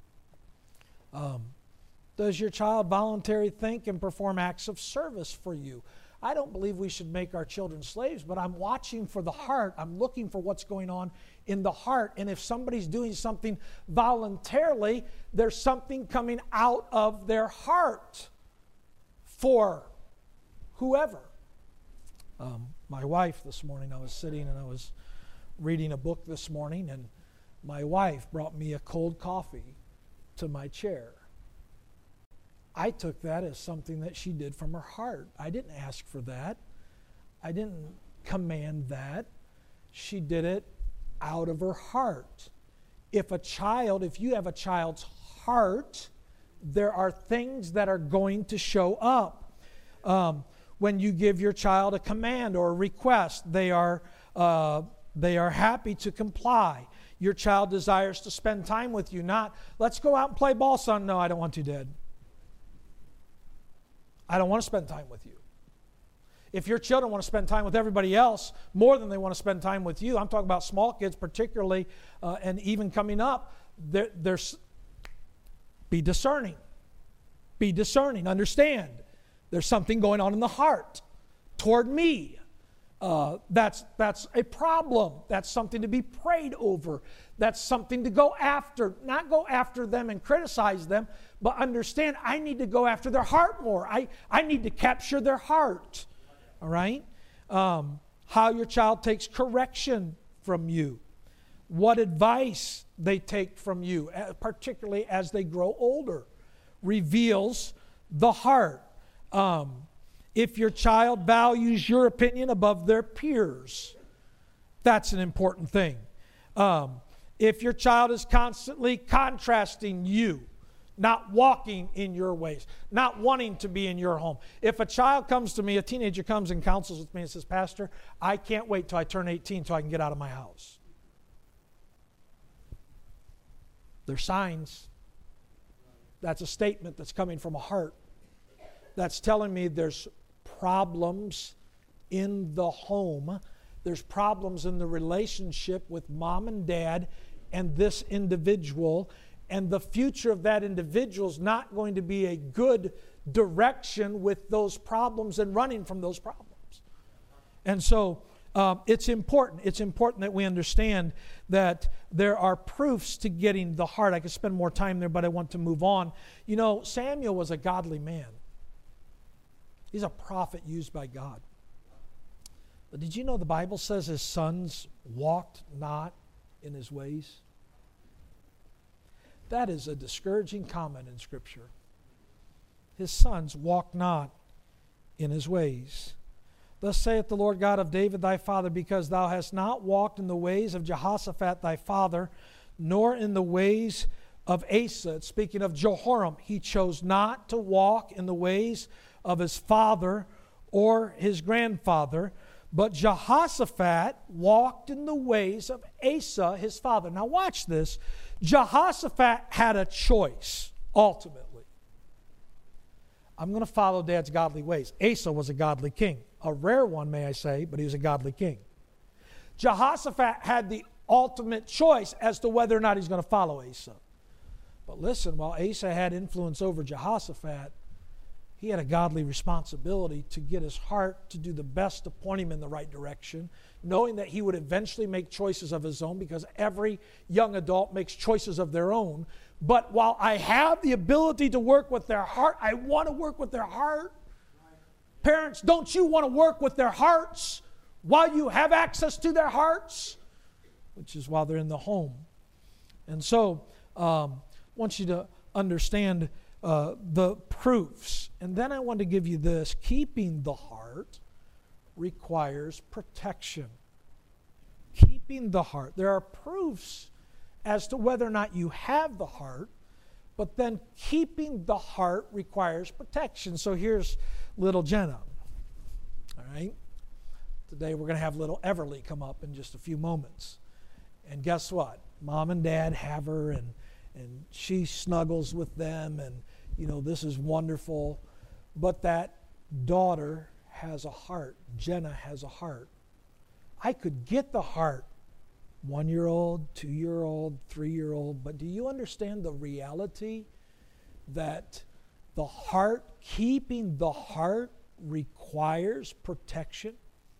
Um, does your child voluntarily think and perform acts of service for you? I don't believe we should make our children slaves, but I'm watching for the heart. I'm looking for what's going on in the heart. And if somebody's doing something voluntarily, there's something coming out of their heart for whoever. Um, my wife this morning, I was sitting and I was reading a book this morning, and my wife brought me a cold coffee to my chair. I took that as something that she did from her heart. I didn't ask for that. I didn't command that. She did it out of her heart. If a child, if you have a child's heart, there are things that are going to show up. Um, when you give your child a command or a request, they are uh, they are happy to comply. Your child desires to spend time with you, not, let's go out and play ball, son. No, I don't want to, Dad. I don't want to spend time with you. If your children want to spend time with everybody else more than they want to spend time with you, I'm talking about small kids particularly, uh, and even coming up, there, there's, be discerning. Be discerning. Understand. There's something going on in the heart toward me. Uh, that's, that's a problem. That's something to be prayed over. That's something to go after. Not go after them and criticize them, but understand I need to go after their heart more. I, I need to capture their heart. All right? Um, how your child takes correction from you. What advice they take from you, particularly as they grow older, reveals the heart. Um, if your child values your opinion above their peers, that's an important thing. Um, if your child is constantly contrasting you, not walking in your ways, not wanting to be in your home. If a child comes to me, a teenager comes and counsels with me and says, Pastor, I can't wait till I turn eighteen so I can get out of my house. There's signs. That's a statement that's coming from a heart. That's telling me there's problems in the home. There's problems in the relationship with mom and dad and this individual. And the future of that individual is not going to be a good direction with those problems and running from those problems. And so um, it's important. It's important that we understand that there are proofs to getting the heart. I could spend more time there, but I want to move on. You know, Samuel was a godly man. He's a prophet used by God. But did you know the Bible says his sons walked not in his ways? That is a discouraging comment in Scripture. His sons walked not in his ways. Thus saith the Lord God of David thy father, because thou hast not walked in the ways of Jehoshaphat thy father, nor in the ways of Asa. Speaking of Jehoram, he chose not to walk in the ways of his father or his grandfather, but Jehoshaphat walked in the ways of Asa, his father. Now watch this. Jehoshaphat had a choice, ultimately. I'm going to follow Dad's godly ways. Asa was a godly king. A rare one, may I say, but he was a godly king. Jehoshaphat had the ultimate choice as to whether or not he's going to follow Asa. But listen, while Asa had influence over Jehoshaphat, he had a godly responsibility to get his heart to do the best to point him in the right direction, knowing that he would eventually make choices of his own, because every young adult makes choices of their own. But while I have the ability to work with their heart, I want to work with their heart. Parents, don't you want to work with their hearts while you have access to their hearts? Which is while they're in the home. And so, um, I want you to understand uh, the proofs. And then I want to give you this. Keeping the heart requires protection. Keeping the heart. There are proofs as to whether or not you have the heart, but then keeping the heart requires protection. So here's little Jenna. All right? Today we're going to have little Everly come up in just a few moments. And guess what? Mom and Dad have her, and and she snuggles with them, and you know, this is wonderful. But that daughter has a heart. Jenna has a heart. I could get the heart, one-year-old, two-year-old, three-year-old, but do you understand the reality that the heart, keeping the heart requires protection?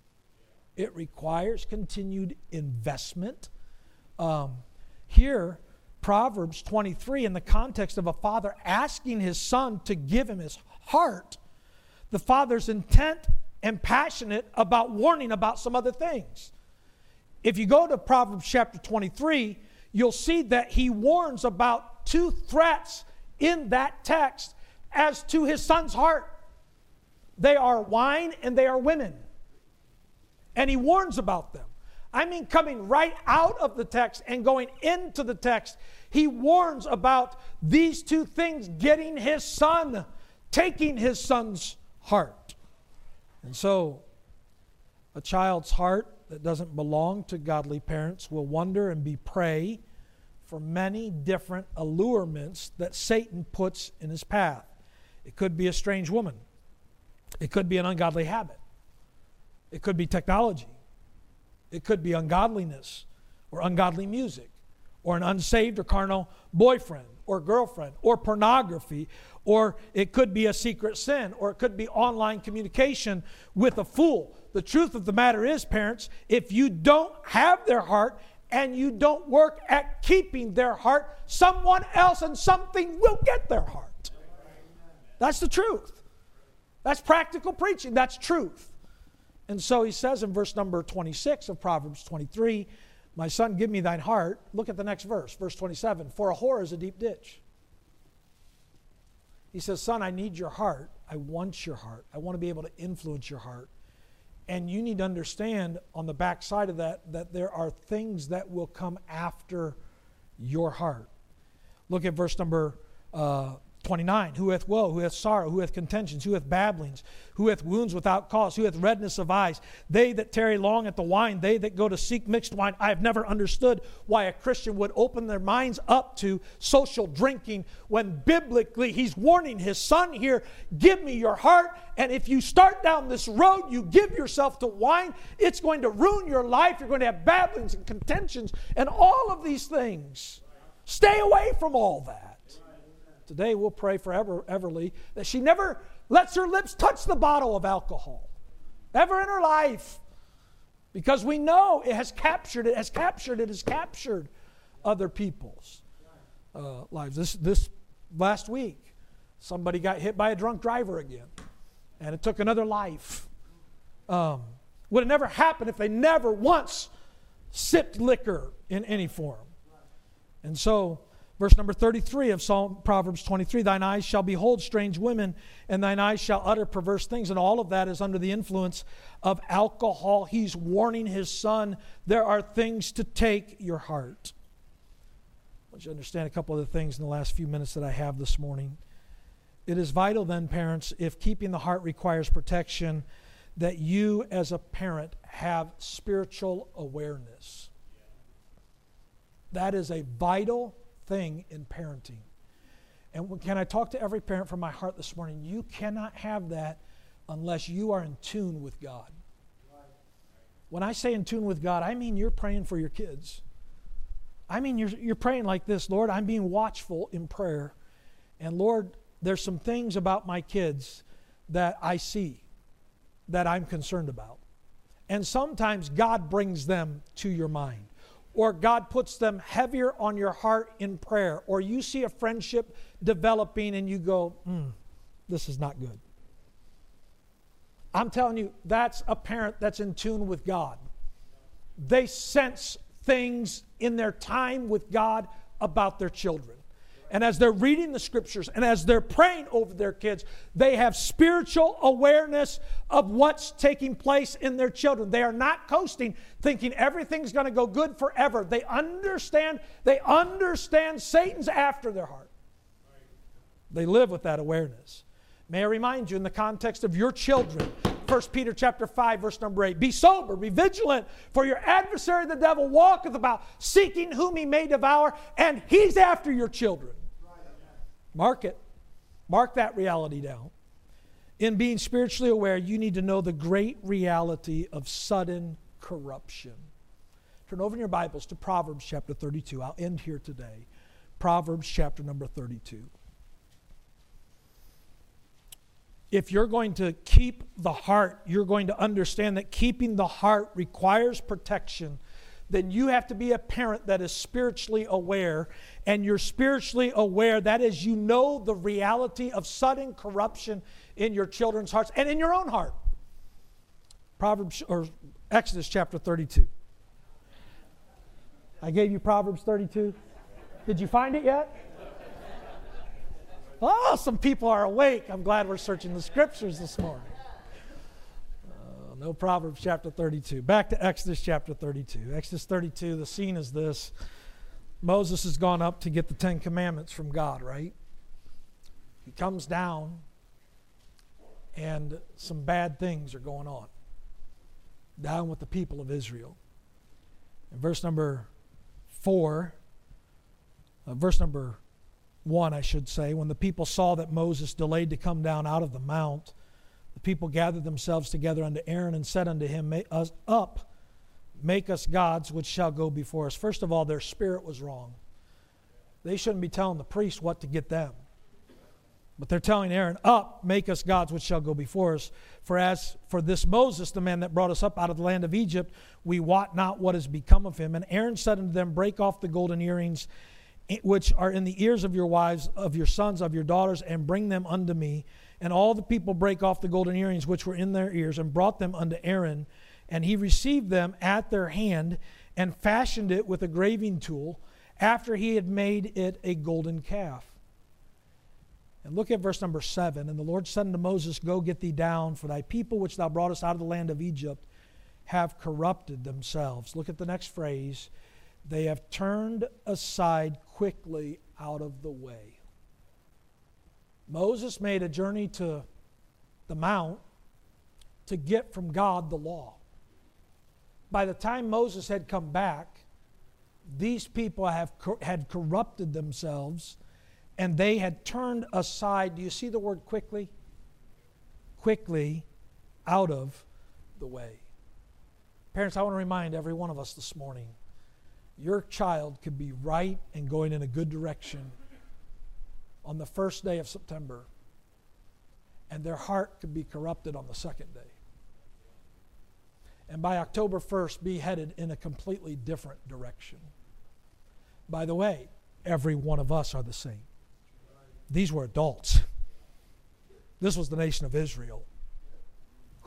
It requires continued investment. Um, here, Proverbs twenty-three, in the context of a father asking his son to give him his heart, the father's intent and passionate about warning about some other things. If you go to Proverbs chapter twenty-three, you'll see that he warns about two threats in that text as to his son's heart. They are wine and they are women. And he warns about them. I mean, coming right out of the text and going into the text, he warns about these two things getting his son, taking his son's heart. And so, a child's heart that doesn't belong to godly parents will wander and be prey for many different allurements that Satan puts in his path. It could be a strange woman. It could be an ungodly habit. It could be technology. It could be ungodliness or ungodly music or an unsaved or carnal boyfriend or girlfriend or pornography, or it could be a secret sin, or it could be online communication with a fool. The truth of the matter is, parents, if you don't have their heart and you don't work at keeping their heart, someone else and something will get their heart. That's the truth. That's practical preaching. That's truth. And so he says in verse number twenty-six of Proverbs twenty-three, my son, give me thine heart. Look at the next verse, verse twenty-seven. For a whore is a deep ditch. He says, son, I need your heart. I want your heart. I want to be able to influence your heart. And you need to understand on the backside of that, that there are things that will come after your heart. Look at verse number uh, twenty-nine. Who hath woe, who hath sorrow, who hath contentions, who hath babblings, who hath wounds without cause, who hath redness of eyes, they that tarry long at the wine, they that go to seek mixed wine. I have never understood why a Christian would open their minds up to social drinking when biblically he's warning his son here, give me your heart, and if you start down this road, you give yourself to wine, it's going to ruin your life. You're going to have babblings and contentions and all of these things. Stay away from all that. Today we'll pray for Ever, Everly that she never lets her lips touch the bottle of alcohol ever in her life, because we know it has captured, it has captured, it has captured other people's uh, lives. This, this last week, somebody got hit by a drunk driver again. And it took another life. Um, would have never happened if they never once sipped liquor in any form. And so, verse number thirty-three of Psalm Proverbs twenty-three, thine eyes shall behold strange women, and thine eyes shall utter perverse things. And all of that is under the influence of alcohol. He's warning his son, there are things to take your heart. I want you to understand a couple of the things in the last few minutes that I have this morning. It is vital then, parents, if keeping the heart requires protection, that you as a parent have spiritual awareness. That is a vital thing in parenting. And can I talk to every parent from my heart this morning? You cannot have that unless you are in tune with God. When I say in tune with God, I mean you're praying for your kids. I mean you're, you're praying like this, Lord, I'm being watchful in prayer. And Lord, there's some things about my kids that I see that I'm concerned about. And sometimes God brings them to your mind. Or God puts them heavier on your heart in prayer. Or you see a friendship developing and you go, mm, this is not good. I'm telling you, that's a parent that's in tune with God. They sense things in their time with God about their children. And as they're reading the scriptures and as they're praying over their kids, they have spiritual awareness of what's taking place in their children. They are not coasting, thinking everything's going to go good forever. They understand, they understand Satan's after their heart. They live with that awareness. May I remind you, in the context of your children, First Peter chapter five, verse number eight, be sober, be vigilant, for your adversary the devil walketh about, seeking whom he may devour, and he's after your children. Mark it. Mark that reality down. In being spiritually aware, you need to know the great reality of sudden corruption. Turn over in your Bibles to Proverbs chapter thirty-two. I'll end here today. Proverbs chapter number thirty-two. If you're going to keep the heart, you're going to understand that keeping the heart requires protection, then you have to be a parent that is spiritually aware. And you're spiritually aware, that is, you know the reality of sudden corruption in your children's hearts and in your own heart. Proverbs, or Exodus chapter thirty-two. I gave you Proverbs thirty-two. Did you find it yet? Oh, some people are awake. I'm glad we're searching the scriptures this morning. Uh, no Proverbs chapter thirty-two. Back to Exodus chapter thirty-two. Exodus thirty-two, the scene is this. Moses has gone up to get the Ten Commandments from God, right? He comes down, and some bad things are going on down with the people of Israel. In verse number four, uh, verse number one, I should say, when the people saw that Moses delayed to come down out of the mount, the people gathered themselves together unto Aaron and said unto him, make us up, make us gods which shall go before us. First of all, their spirit was wrong. They shouldn't be telling the priest what to get them. But they're telling Aaron, up, make us gods which shall go before us. For as for this Moses, the man that brought us up out of the land of Egypt, we wot not what has become of him. And Aaron said unto them, break off the golden earrings which are in the ears of your wives, of your sons, of your daughters, and bring them unto me. And all the people brake off the golden earrings which were in their ears, and brought them unto Aaron. And he received them at their hand, and fashioned it with a graving tool, after he had made it a golden calf. And look at verse number seven. And the Lord said unto Moses, go get thee down, for thy people which thou broughtest out of the land of Egypt have corrupted themselves. Look at the next phrase. They have turned aside quickly out of the way. Moses made a journey to the mount to get from God the law. By the time Moses had come back, these people have had corrupted themselves, and they had turned aside. Do you see the word quickly? Quickly out of the way. Parents, I want to remind every one of us this morning, your child could be right and going in a good direction on the first day of September, and their heart could be corrupted on the second day. And by October first, be headed in a completely different direction. By the way, every one of us are the same. These were adults. This was the nation of Israel.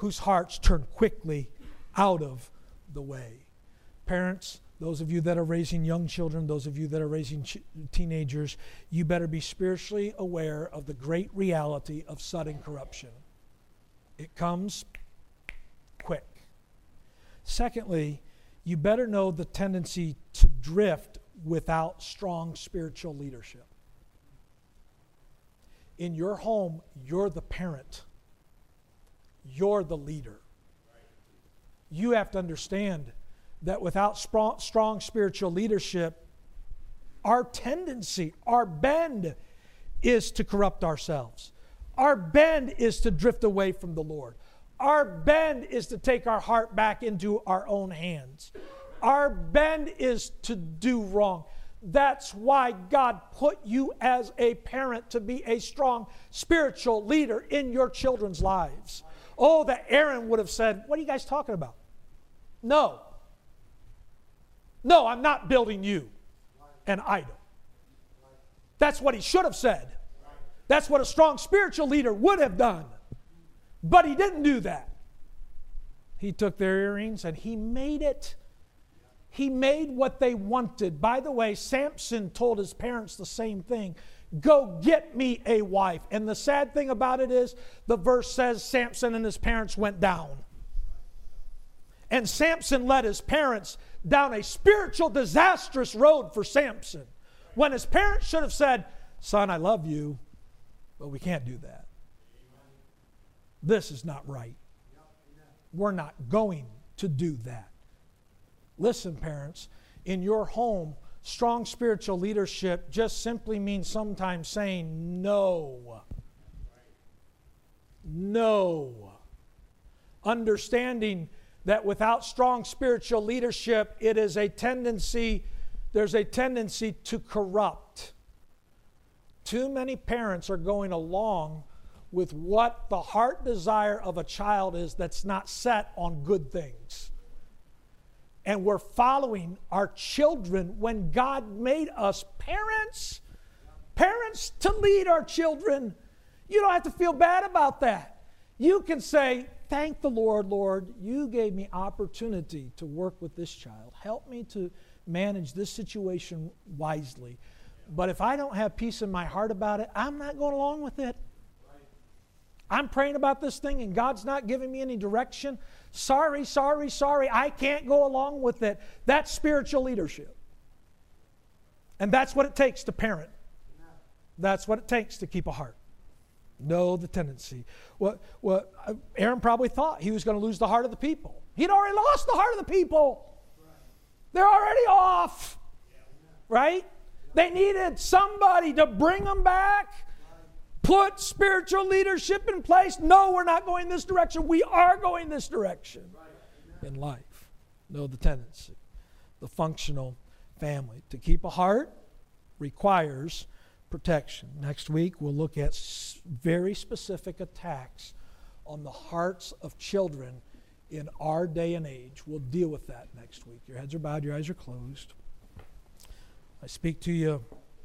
whose hearts turn quickly out of the way. Parents, those of you that are raising young children, those of you that are raising ch- teenagers, you better be spiritually aware of the great reality of sudden corruption. It comes quick. Secondly, you better know the tendency to drift without strong spiritual leadership. In your home, you're the parent. You're the leader. You have to understand that without strong, strong spiritual leadership, our tendency, our bend is to corrupt ourselves. Our bend is to drift away from the Lord. Our bend is to take our heart back into our own hands. Our bend is to do wrong. That's why God put you as a parent to be a strong spiritual leader in your children's lives. Oh, that Aaron would have said, what are you guys talking about? No. No, I'm not building you an idol. That's what he should have said. That's what a strong spiritual leader would have done. But he didn't do that. He took their earrings and he made it. He made what they wanted. By the way, Samson told his parents the same thing. Go get me a wife. And the sad thing about it is, the verse says Samson and his parents went down. And Samson led his parents down a spiritual disastrous road for Samson. When his parents should have said, son, I love you, but we can't do that. This is not right. We're not going to do that. Listen, parents, in your home, strong spiritual leadership just simply means sometimes saying no. No. Understanding that without strong spiritual leadership, it is a tendency, there's a tendency to corrupt. Too many parents are going along with what the heart desire of a child is that's not set on good things. And we're following our children when God made us parents. Parents to lead our children. You don't have to feel bad about that. You can say, thank the Lord, Lord, you gave me opportunity to work with this child. Help me to manage this situation wisely. But if I don't have peace in my heart about it, I'm not going along with it. I'm praying about this thing and God's not giving me any direction. Sorry, sorry, sorry, I can't go along with it. That's spiritual leadership. And that's what it takes to parent. That's what it takes to keep a heart. Know the tendency. What, what Aaron probably thought he was going to lose the heart of the people. He'd already lost the heart of the people. They're already off. Right? They needed somebody to bring them back. Put spiritual leadership in place. No, we're not going this direction. We are going this direction in life. Know the tendency. The functional family. To keep a heart requires protection. Next week, we'll look at very specific attacks on the hearts of children in our day and age. We'll deal with that next week. Your heads are bowed, your eyes are closed. I speak to you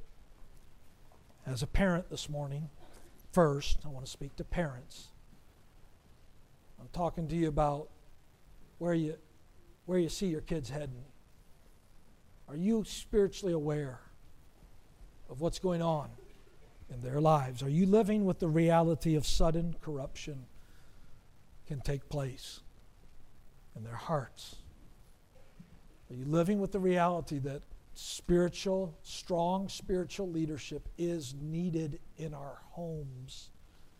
as a parent this morning. First, I want to speak to parents. I'm talking to you about where you, where you see your kids heading. Are you spiritually aware of what's going on in their lives? Are you living with the reality of sudden corruption can take place in their hearts? Are you living with the reality that spiritual, strong spiritual leadership is needed in our homes?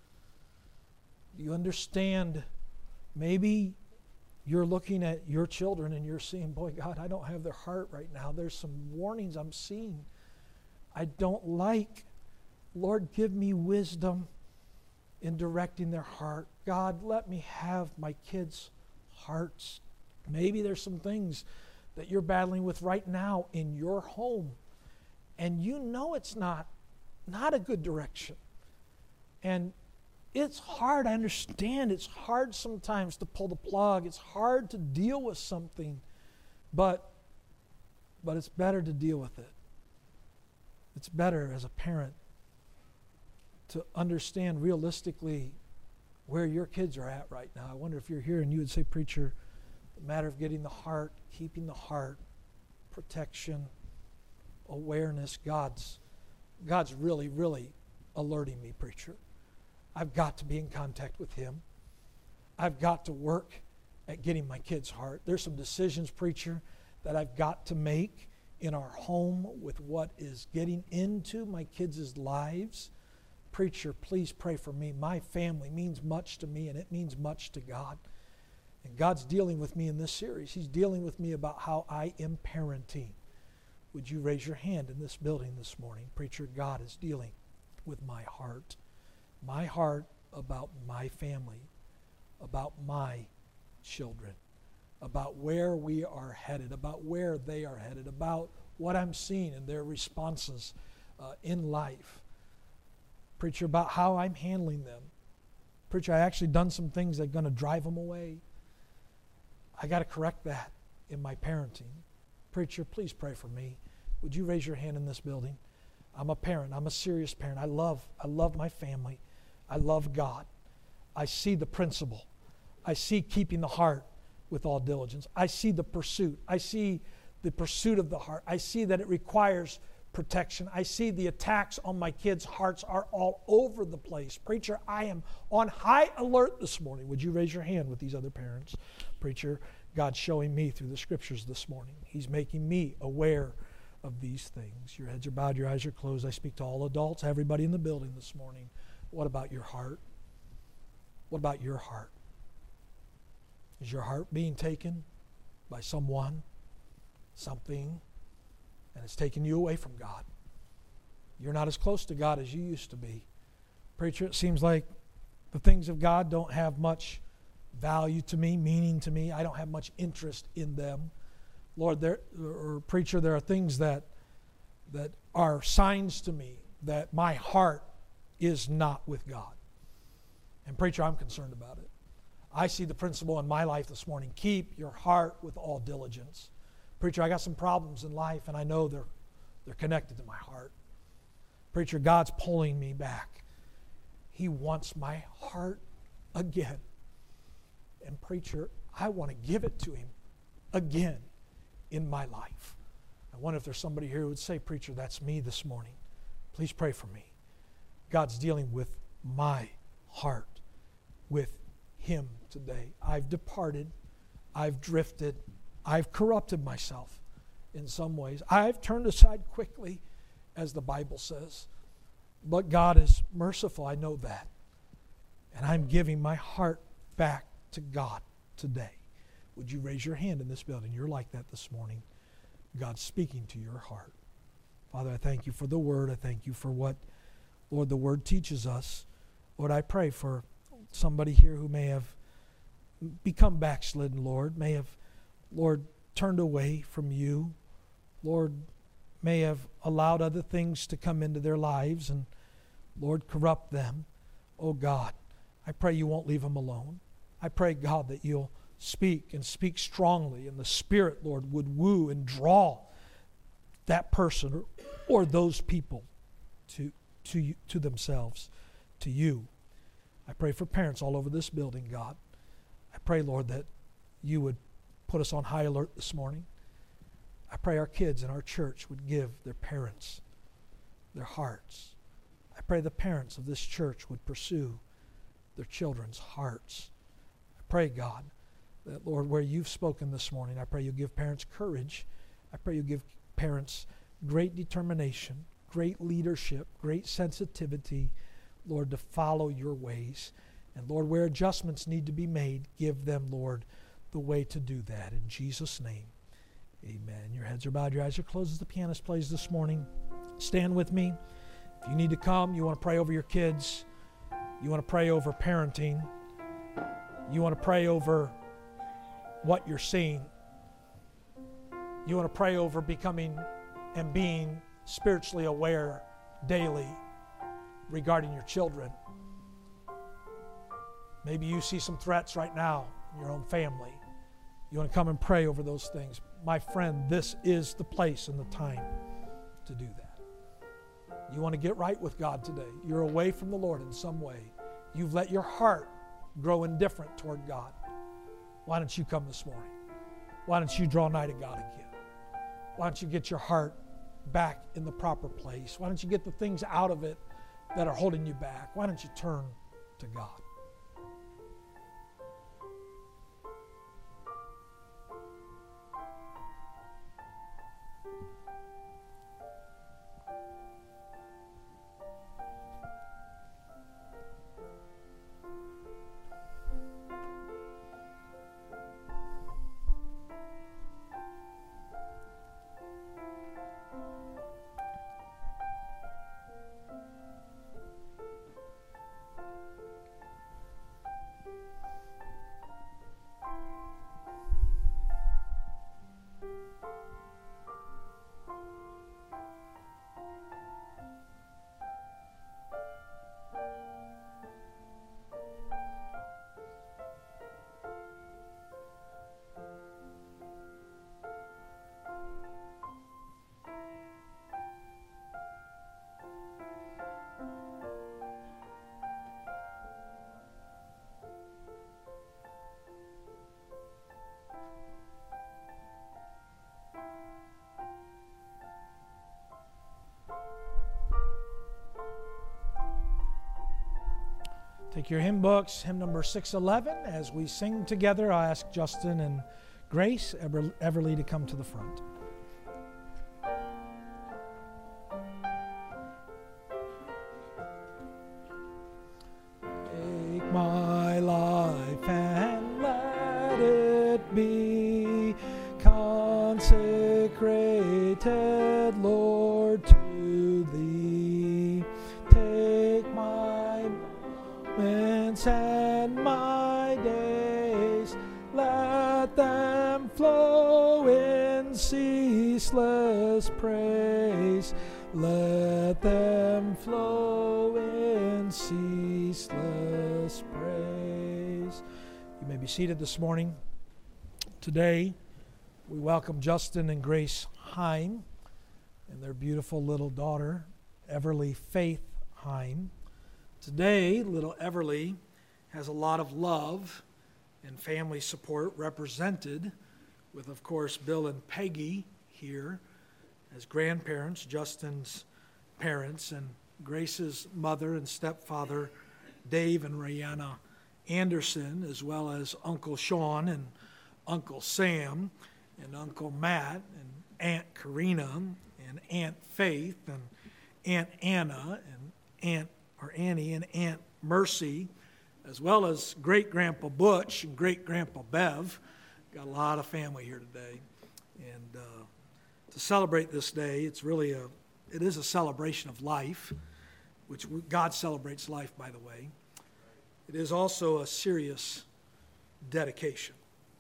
Do you understand? Maybe you're looking at your children and you're seeing, boy, God, I don't have their heart right now. There's some warnings I'm seeing I don't like. Lord, give me wisdom in directing their heart. God, let me have my kids' hearts. Maybe there's some things that you're battling with right now in your home, and you know it's not, not a good direction. And it's hard, I understand, it's hard sometimes to pull the plug. It's hard to deal with something, but, but it's better to deal with it. It's better as a parent to understand realistically where your kids are at right now. I wonder if you're here and you would say, preacher, the matter of getting the heart, keeping the heart, protection, awareness, God's, God's really, really alerting me, preacher. I've got to be in contact with Him. I've got to work at getting my kids' heart. There's some decisions, preacher, that I've got to make in our home with what is getting into my kids' lives. Preacher, please pray for me. My family means much to me, and it means much to God. And God's dealing with me in this series. He's dealing with me about how I am parenting. Would you raise your hand in this building this morning? Preacher, God is dealing with my heart. My heart about my family, about my children, about where we are headed, about where they are headed, about what I'm seeing in their responses uh, in life. Preacher, about how I'm handling them. Preacher, I actually done some things that are going to drive them away. I got to correct that in my parenting. Preacher, please pray for me. Would you raise your hand in this building? I'm a parent. I'm a serious parent. I love, I love my family. I love God. I see the principle. I see keeping the heart with all diligence. I see the pursuit. I see the pursuit of the heart. I see that it requires protection. I see the attacks on my kids' hearts are all over the place. Preacher, I am on high alert this morning. Would you raise your hand with these other parents? Preacher, God's showing me through the scriptures this morning. He's making me aware of these things. Your heads are bowed, your eyes are closed. I speak to all adults, everybody in the building this morning. What about your heart? What about your heart? Is your heart being taken by someone, something, and it's taken you away from God? You're not as close to God as you used to be. Preacher, it seems like the things of God don't have much value to me, meaning to me. I don't have much interest in them. Lord, there, or preacher, there are things that that are signs to me that my heart is not with God. And preacher, I'm concerned about it. I see the principle in my life this morning. Keep your heart with all diligence. Preacher, I got some problems in life, and I know they're, they're connected to my heart. Preacher, God's pulling me back. He wants my heart again. And preacher, I want to give it to Him again in my life. I wonder if there's somebody here who would say, preacher, that's me this morning. Please pray for me. God's dealing with my heart, with Him today. I've departed. I've drifted. I've corrupted myself in some ways. I've turned aside quickly, as the Bible says. But God is merciful. I know that. And I'm giving my heart back to God today. Would you raise your hand in this building? You're like that this morning. God's speaking to your heart. Father, I thank you for the Word. I thank you for what, Lord, the Word teaches us. Lord, I pray for somebody here who may have become backslidden, Lord, may have, Lord, turned away from you. Lord, may have allowed other things to come into their lives and, Lord, corrupt them. Oh, God, I pray you won't leave them alone. I pray, God, that you'll speak and speak strongly, and the Spirit, Lord, would woo and draw that person or, or those people to, to, you, to themselves, to you. I pray for parents all over this building, God. I pray, Lord, that you would put us on high alert this morning. I pray our kids in our church would give their parents their hearts. I pray the parents of this church would pursue their children's hearts. I pray, God, that, Lord, where you've spoken this morning, I pray you give parents courage. I pray you give parents great determination, great leadership, great sensitivity, Lord, to follow your ways. And, Lord, where adjustments need to be made, give them, Lord, the way to do that. In Jesus' name, amen. Your heads are bowed, your eyes are closed as the pianist plays this morning. Stand with me. If you need to come, you want to pray over your kids, you want to pray over parenting, you want to pray over what you're seeing, you want to pray over becoming and being spiritually aware daily regarding your children. Maybe you see some threats right now in your own family. You want to come and pray over those things. My friend, this is the place and the time to do that. You want to get right with God today. You're away from the Lord in some way. You've let your heart grow indifferent toward God, why don't you come this morning? Why don't you draw nigh to God again? Why don't you get your heart back in the proper place? Why don't you get the things out of it that are holding you back? Why don't you turn to God? Take your hymn books, hymn number six eleven. As we sing together, I ask Justin and Grace Ever- Everly to come to the front. Take my life and let it be consecrated, Lord, to Thee. Take my moments and my days, let them flow in ceaseless praise. Let them flow in ceaseless praise. You may be seated this morning. Today, we welcome Justin and Grace Heim and their beautiful little daughter, Everly Faith Heim. Today, little Everly has a lot of love and family support represented with, of course, Bill and Peggy here as grandparents, Justin's parents, and Grace's mother and stepfather, Dave and Rihanna Anderson, as well as Uncle Sean and Uncle Sam and Uncle Matt and Aunt Karina and Aunt Faith and Aunt Anna and Aunt or Annie and Aunt Mercy, as well as great-grandpa Butch and great-grandpa Bev. Got a lot of family here today. And uh, to celebrate this day, it's really a, it is a celebration of life, which we, God celebrates life, by the way. It is also a serious dedication.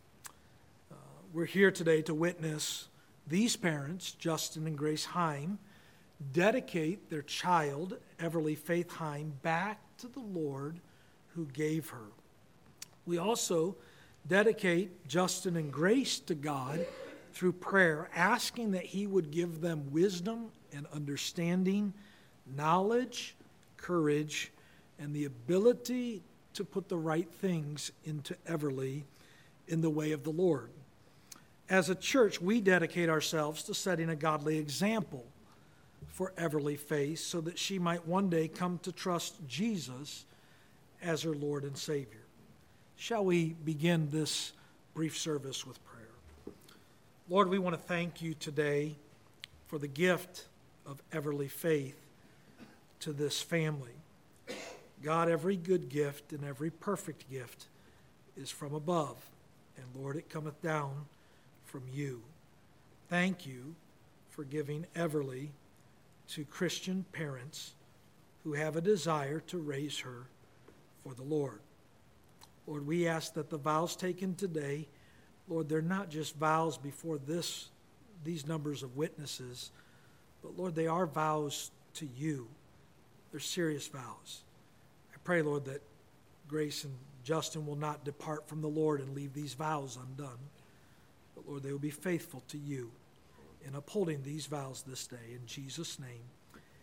Uh, we're here today to witness these parents, Justin and Grace Heim, dedicate their child, Everly Faith Heim, back to the Lord who gave her. We also dedicate Justin and Grace to God through prayer, asking that He would give them wisdom and understanding, knowledge, courage, and the ability to put the right things into Everly in the way of the Lord. As a church, we dedicate ourselves to setting a godly example for Everly Faith so that she might one day come to trust Jesus as her Lord and Savior. Shall we begin this brief service with prayer? Lord, we want to thank You today for the gift of Everly Faith to this family. God, every good gift and every perfect gift is from above, and Lord, it cometh down from You. Thank You for giving Everly to Christian parents who have a desire to raise her for the Lord. Lord, we ask that the vows taken today, Lord, they're not just vows before this, these numbers of witnesses, but Lord, they are vows to You. They're serious vows. I pray, Lord, that Grace and Justin will not depart from the Lord and leave these vows undone, but Lord, they will be faithful to You in upholding these vows this day. In Jesus' name,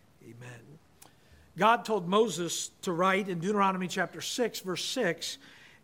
amen. God told Moses to write in Deuteronomy chapter six, verse six,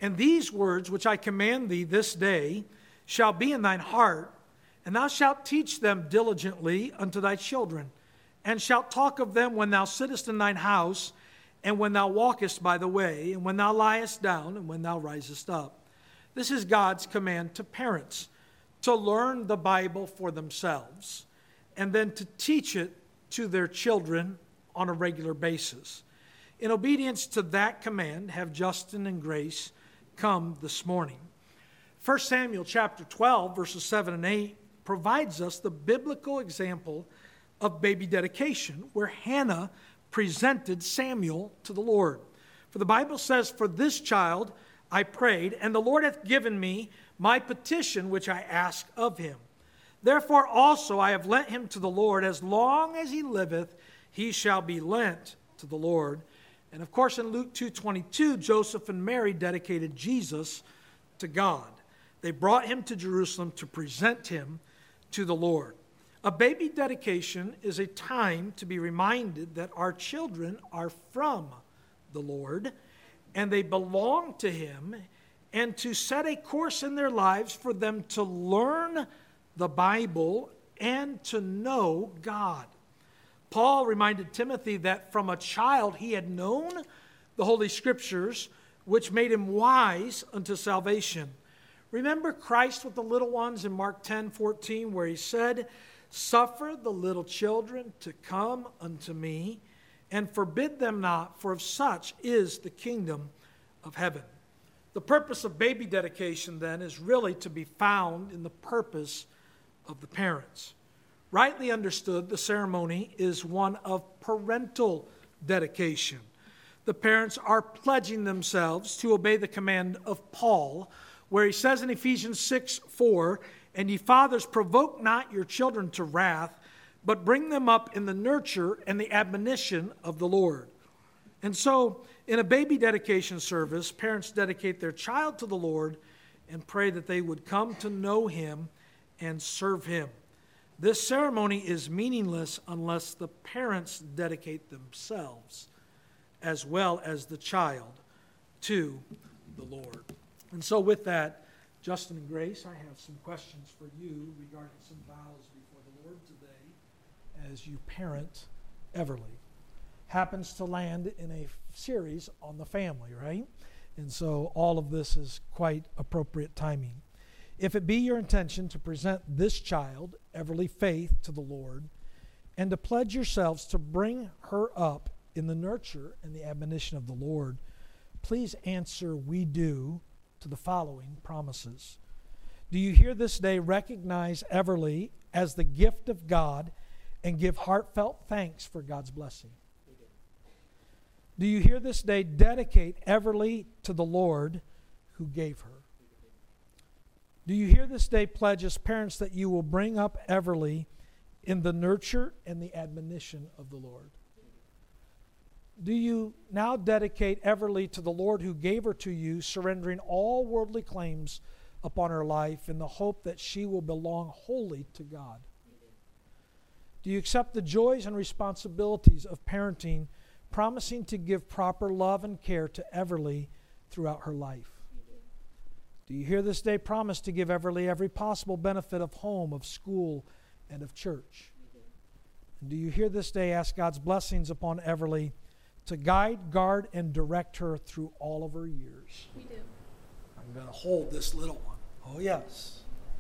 And these words which I command thee this day shall be in thine heart, and thou shalt teach them diligently unto thy children, and shalt talk of them when thou sittest in thine house, and when thou walkest by the way, and when thou liest down, and when thou risest up. This is God's command to parents, to learn the Bible for themselves, and then to teach it to their children on a regular basis. In obedience to that command, have Justin and Grace come this morning. First Samuel chapter twelve, verses seven and eight provides us the biblical example of baby dedication, where Hannah presented Samuel to the Lord. For the Bible says, "For this child I prayed, and the Lord hath given me my petition which I asked of him. Therefore also I have lent him to the Lord. As long as he liveth, he shall be lent to the Lord." And of course in Luke two twenty-two, Joseph and Mary dedicated Jesus to God. They brought him to Jerusalem to present him to the Lord. A baby dedication is a time to be reminded that our children are from the Lord and they belong to him, and to set a course in their lives for them to learn the Bible and to know God. Paul reminded Timothy that from a child he had known the Holy Scriptures, which made him wise unto salvation. Remember Christ with the little ones in Mark ten fourteen, where he said, "Suffer the little children to come unto me, and forbid them not, for of such is the kingdom of heaven." The purpose of baby dedication, then, is really to be found in the purpose of the parents. Rightly understood, the ceremony is one of parental dedication. The parents are pledging themselves to obey the command of Paul, where he says in Ephesians six four, "And ye fathers, provoke not your children to wrath, but bring them up in the nurture and the admonition of the Lord." And so, in a baby dedication service, parents dedicate their child to the Lord and pray that they would come to know him and serve him. This ceremony is meaningless unless the parents dedicate themselves as well as the child to the Lord. And so with that, Justin and Grace, I have some questions for you regarding some vows before the Lord today as you parent Everly. Happens to land in a series on the family, right? And so all of this is quite appropriate timing. If it be your intention to present this child, Everly Faith, to the Lord, and to pledge yourselves to bring her up in the nurture and the admonition of the Lord, please answer "we do" to the following promises. Do you here this day recognize Everly as the gift of God and give heartfelt thanks for God's blessing? Do you here this day dedicate Everly to the Lord who gave her? Do you here this day pledge as parents that you will bring up Everly in the nurture and the admonition of the Lord? Do you now dedicate Everly to the Lord who gave her to you, surrendering all worldly claims upon her life in the hope that she will belong wholly to God? Do you accept the joys and responsibilities of parenting, promising to give proper love and care to Everly throughout her life? Do you hear this day promise to give Everly every possible benefit of home, of school, and of church? And do you hear this day ask God's blessings upon Everly to guide, guard, and direct her through all of her years? We do. I'm going to hold this little one. Oh, yes.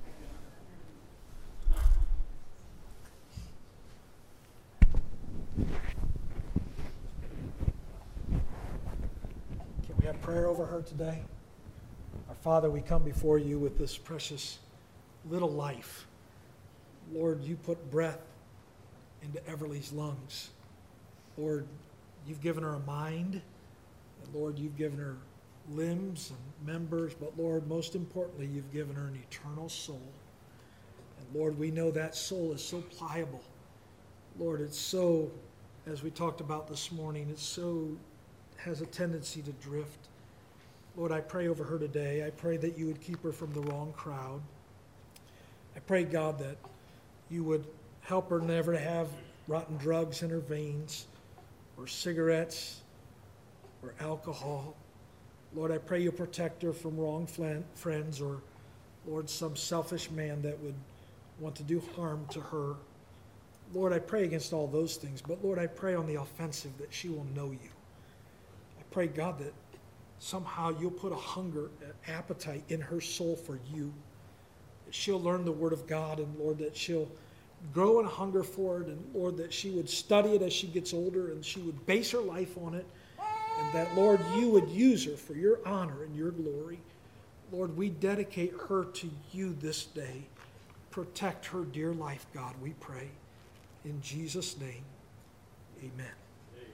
Can we have prayer over her today? Our Father, we come before you with this precious little life. Lord, you put breath into Everly's lungs. Lord, you've given her a mind. And Lord, you've given her limbs and members. But Lord, most importantly, you've given her an eternal soul. And Lord, we know that soul is so pliable. Lord, it's so, as we talked about this morning, it so has a tendency to drift. Lord, I pray over her today. I pray that you would keep her from the wrong crowd. I pray, God, that you would help her never to have rotten drugs in her veins, or cigarettes, or alcohol. Lord, I pray you'll protect her from wrong flan- friends or, Lord, some selfish man that would want to do harm to her. Lord, I pray against all those things, but Lord, I pray on the offensive that she will know you. I pray, God, that somehow you'll put a hunger, an appetite in her soul for you. That she'll learn the Word of God, and Lord, that she'll grow in hunger for it, and Lord, that she would study it as she gets older, and she would base her life on it, and that, Lord, you would use her for your honor and your glory. Lord, we dedicate her to you this day. Protect her dear life, God, we pray. In Jesus' name, amen. Amen.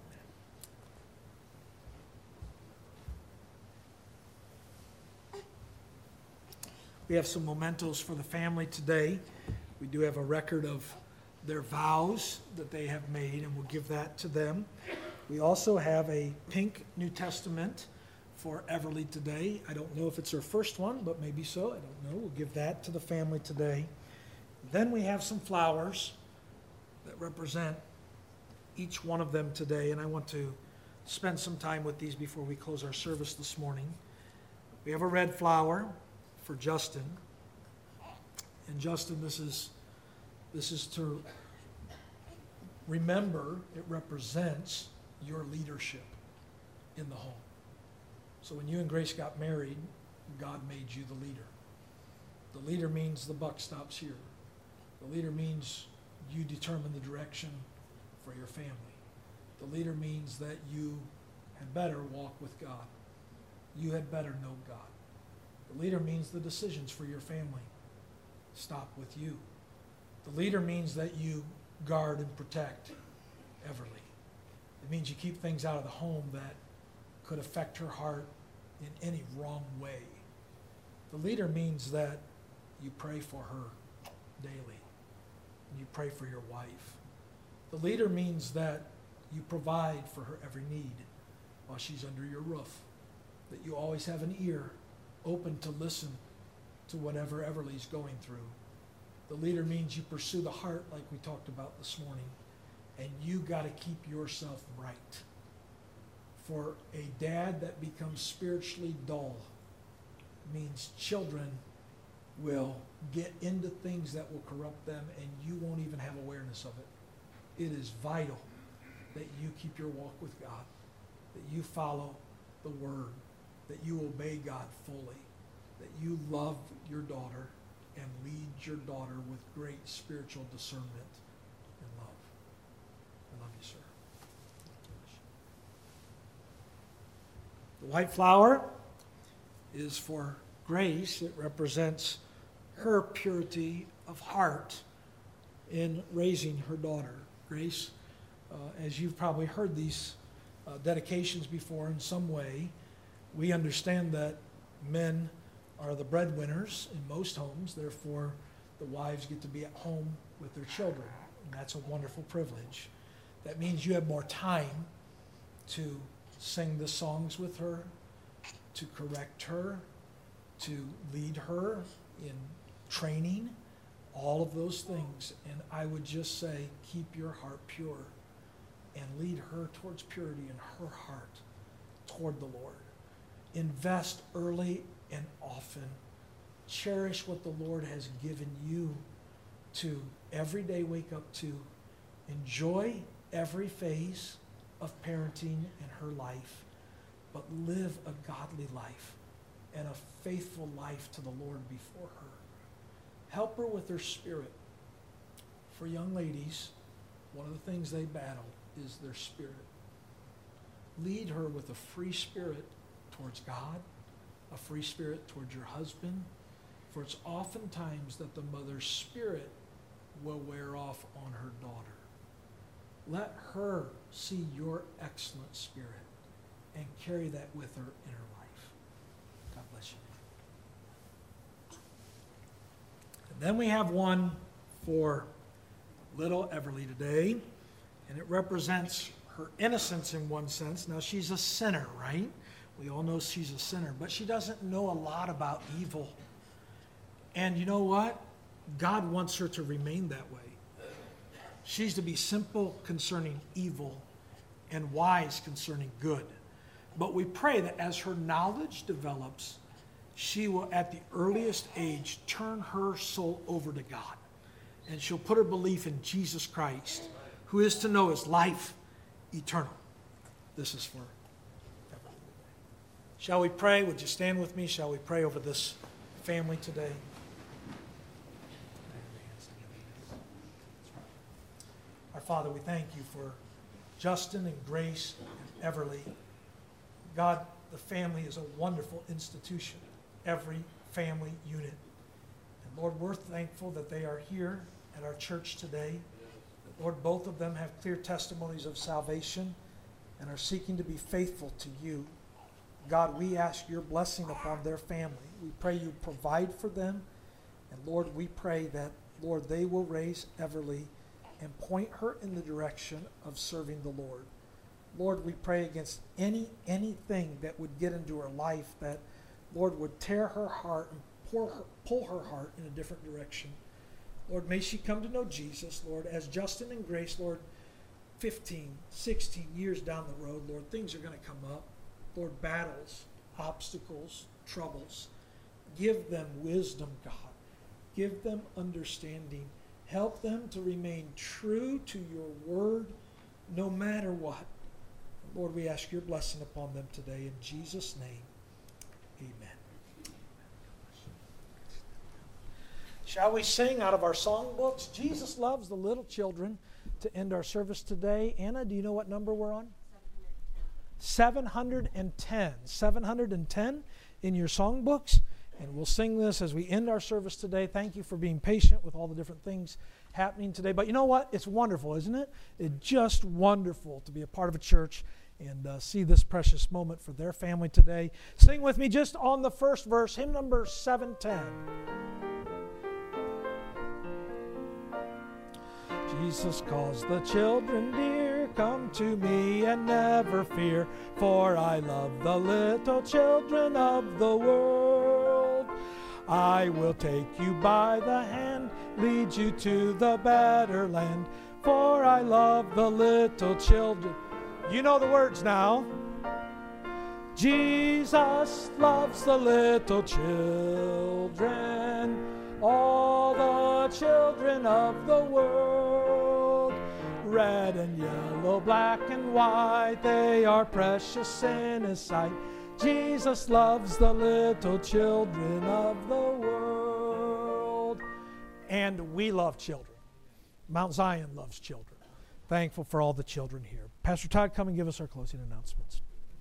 We have some mementos for the family today. We do have a record of their vows that they have made, and we'll give that to them. We also have a pink New Testament for Everly today. I don't know if it's her first one, but maybe so. I don't know. We'll give that to the family today. Then we have some flowers that represent each one of them today, and I want to spend some time with these before we close our service this morning. We have a red flower for Justin. And Justin, this is this is to remember, it represents your leadership in the home. So when you and Grace got married, God made you the leader. The leader means the buck stops here. The leader means you determine the direction for your family. The leader means that you had better walk with God. You had better know God. The leader means the decisions for your family stop with you. The leader means that you guard and protect Everly. It means you keep things out of the home that could affect her heart in any wrong way. The leader means that you pray for her daily. And you pray for your wife. The leader means that you provide for her every need while she's under your roof. That you always have an ear open to listen to whatever Everly's going through. The leader means you pursue the heart like we talked about this morning. And you got to keep yourself right. For a dad that becomes spiritually dull means children will get into things that will corrupt them, and you won't even have awareness of it. It is vital that you keep your walk with God, that you follow the Word, that you obey God fully, that you love your daughter and lead your daughter with great spiritual discernment and love. I love you, sir. The white flower is for Grace. It represents her purity of heart in raising her daughter. Grace, uh, as you've probably heard these uh, dedications before in some way, we understand that men are the breadwinners in most homes. Therefore, the wives get to be at home with their children. And that's a wonderful privilege. That means you have more time to sing the songs with her, to correct her, to lead her in training, all of those things. And I would just say, keep your heart pure and lead her towards purity in her heart toward the Lord. Invest early and often. Cherish what the Lord has given you to every day wake up to. Enjoy every phase of parenting in her life, but live a godly life and a faithful life to the Lord before her. Help her with her spirit. For young ladies, one of the things they battle is their spirit. Lead her with a free spirit towards God, a free spirit towards your husband, for it's oftentimes that the mother's spirit will wear off on her daughter. Let her see your excellent spirit and carry that with her in her life. God bless you. And then we have one for little Everly today, and it represents her innocence in one sense. Now, she's a sinner, right? We all know she's a sinner, but she doesn't know a lot about evil. And you know what? God wants her to remain that way. She's to be simple concerning evil and wise concerning good. But we pray that as her knowledge develops, she will at the earliest age turn her soul over to God. And she'll put her belief in Jesus Christ, who is to know is life eternal. This is for everyone. Shall we pray? Would you stand with me? Shall we pray over this family today? Our Father, we thank you for Justin and Grace and Everly. God, the family is a wonderful institution, every family unit. And Lord, we're thankful that they are here at our church today. Lord, both of them have clear testimonies of salvation and are seeking to be faithful to you. God, we ask your blessing upon their family. We pray you provide for them. And Lord, we pray that, Lord, they will raise Everly and point her in the direction of serving the Lord. Lord, we pray against any anything that would get into her life that, Lord, would tear her heart and pour her, pull her heart in a different direction. Lord, may she come to know Jesus, Lord, as Justin and Grace, Lord, fifteen, sixteen years down the road, Lord, things are going to come up. Lord, battles, obstacles, troubles. Give them wisdom, God. Give them understanding. Help them to remain true to your word no matter what. Lord, we ask your blessing upon them today. In Jesus' name, amen. Shall we sing out of our songbooks? Jesus Loves the Little Children to end our service today. Anna, do you know what number we're on? seven hundred ten. seven hundred ten in your songbooks. And we'll sing this as we end our service today. Thank you for being patient with all the different things happening today. But you know what? It's wonderful, isn't it? It's just wonderful to be a part of a church and uh, see this precious moment for their family today. Sing with me just on the first verse, hymn number seven ten. Jesus calls the children dear, come to me and never fear, for I love the little children of the world. I will take you by the hand, lead you to the better land, for I love the little children. You know the words now. Jesus loves the little children, all the children of the world. Red and yellow, black and white, they are precious in his sight. Jesus loves the little children of the world. And we love children. Mount Zion loves children. Thankful for all the children here. Pastor Todd, come and give us our closing announcements.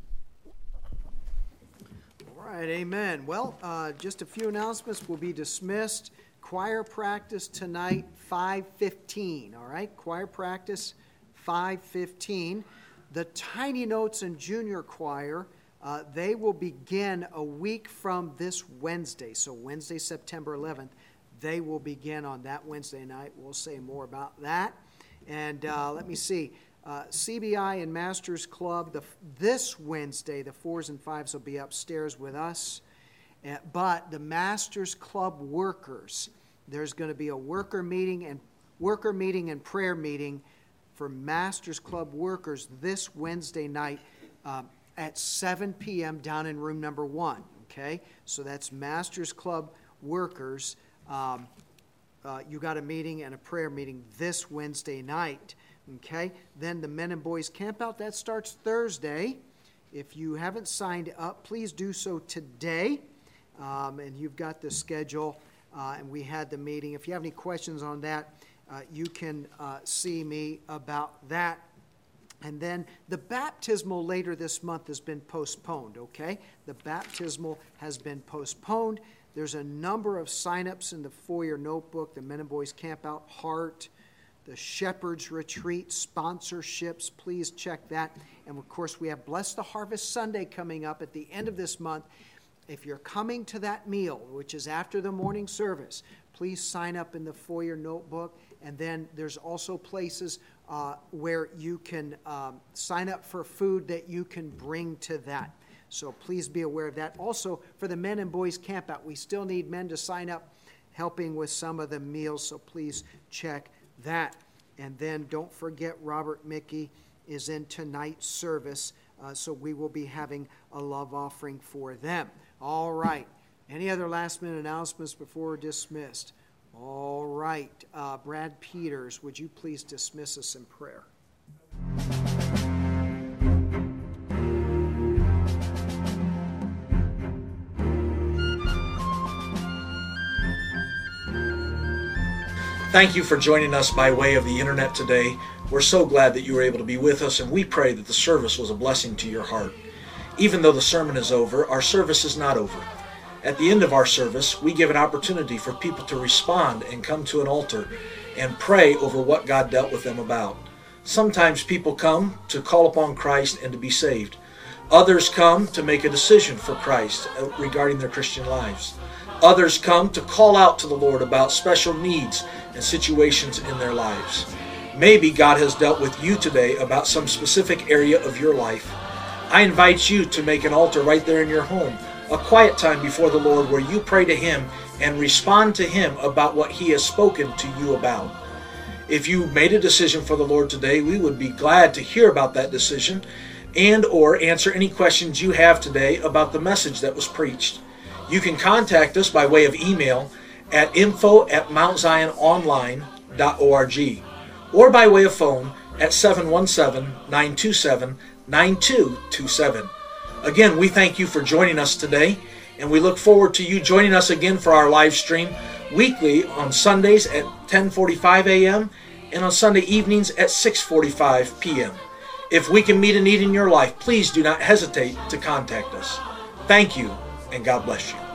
All right, amen. Well, uh, just a few announcements. We'll be dismissed. Choir practice tonight, five fifteen, all right? Choir practice, five fifteen. The Tiny Notes and Junior Choir, uh, they will begin a week from this Wednesday. So Wednesday, September eleventh, they will begin on that Wednesday night. We'll say more about that. And uh, let me see. Uh, C B I and Masters Club, the, this Wednesday, the fours and fives will be upstairs with us. Uh, but the Masters Club workers, there's going to be a worker meeting and worker meeting and prayer meeting for Masters Club workers this Wednesday night uh, at seven p.m. down in room number one. Okay, so that's Masters Club workers. Um, uh, you got a meeting and a prayer meeting this Wednesday night. Okay, then the Men and Boys Campout, that starts Thursday. If you haven't signed up, please do so today. Um, and you've got the schedule, uh, and we had the meeting. If you have any questions on that, uh, you can uh, see me about that. And then the baptismal later this month has been postponed, okay? The baptismal has been postponed. There's a number of sign-ups in the foyer notebook, the Men and Boys Campout, Heart, the Shepherd's Retreat, sponsorships. Please check that. And, of course, we have Bless the Harvest Sunday coming up at the end of this month. If you're coming to that meal, which is after the morning service, please sign up in the foyer notebook. And then there's also places uh, where you can um, sign up for food that you can bring to that. So please be aware of that. Also, for the Men and Boys Campout, we still need men to sign up helping with some of the meals, so please check that. And then don't forget Robert Mickey is in tonight's service Uh, so we will be having a love offering for them. All right. Any other last minute announcements before we're dismissed? All right. Uh, Brad Peters, would you please dismiss us in prayer? Thank you for joining us by way of the internet today. We're so glad that you were able to be with us, and we pray that the service was a blessing to your heart. Even though the sermon is over, our service is not over. At the end of our service, we give an opportunity for people to respond and come to an altar and pray over what God dealt with them about. Sometimes people come to call upon Christ and to be saved. Others come to make a decision for Christ regarding their Christian lives. Others come to call out to the Lord about special needs and situations in their lives. Maybe God has dealt with you today about some specific area of your life. I invite you to make an altar right there in your home, a quiet time before the Lord where you pray to Him and respond to Him about what He has spoken to you about. If you made a decision for the Lord today, we would be glad to hear about that decision and or answer any questions you have today about the message that was preached. You can contact us by way of email at info at mount zion online dot org or by way of phone at seven one seven, nine two seven, nine two two seven. Again, we thank you for joining us today, and we look forward to you joining us again for our live stream weekly on Sundays at ten forty-five a.m. and on Sunday evenings at six forty-five p.m. If we can meet a need in your life, please do not hesitate to contact us. Thank you, and God bless you.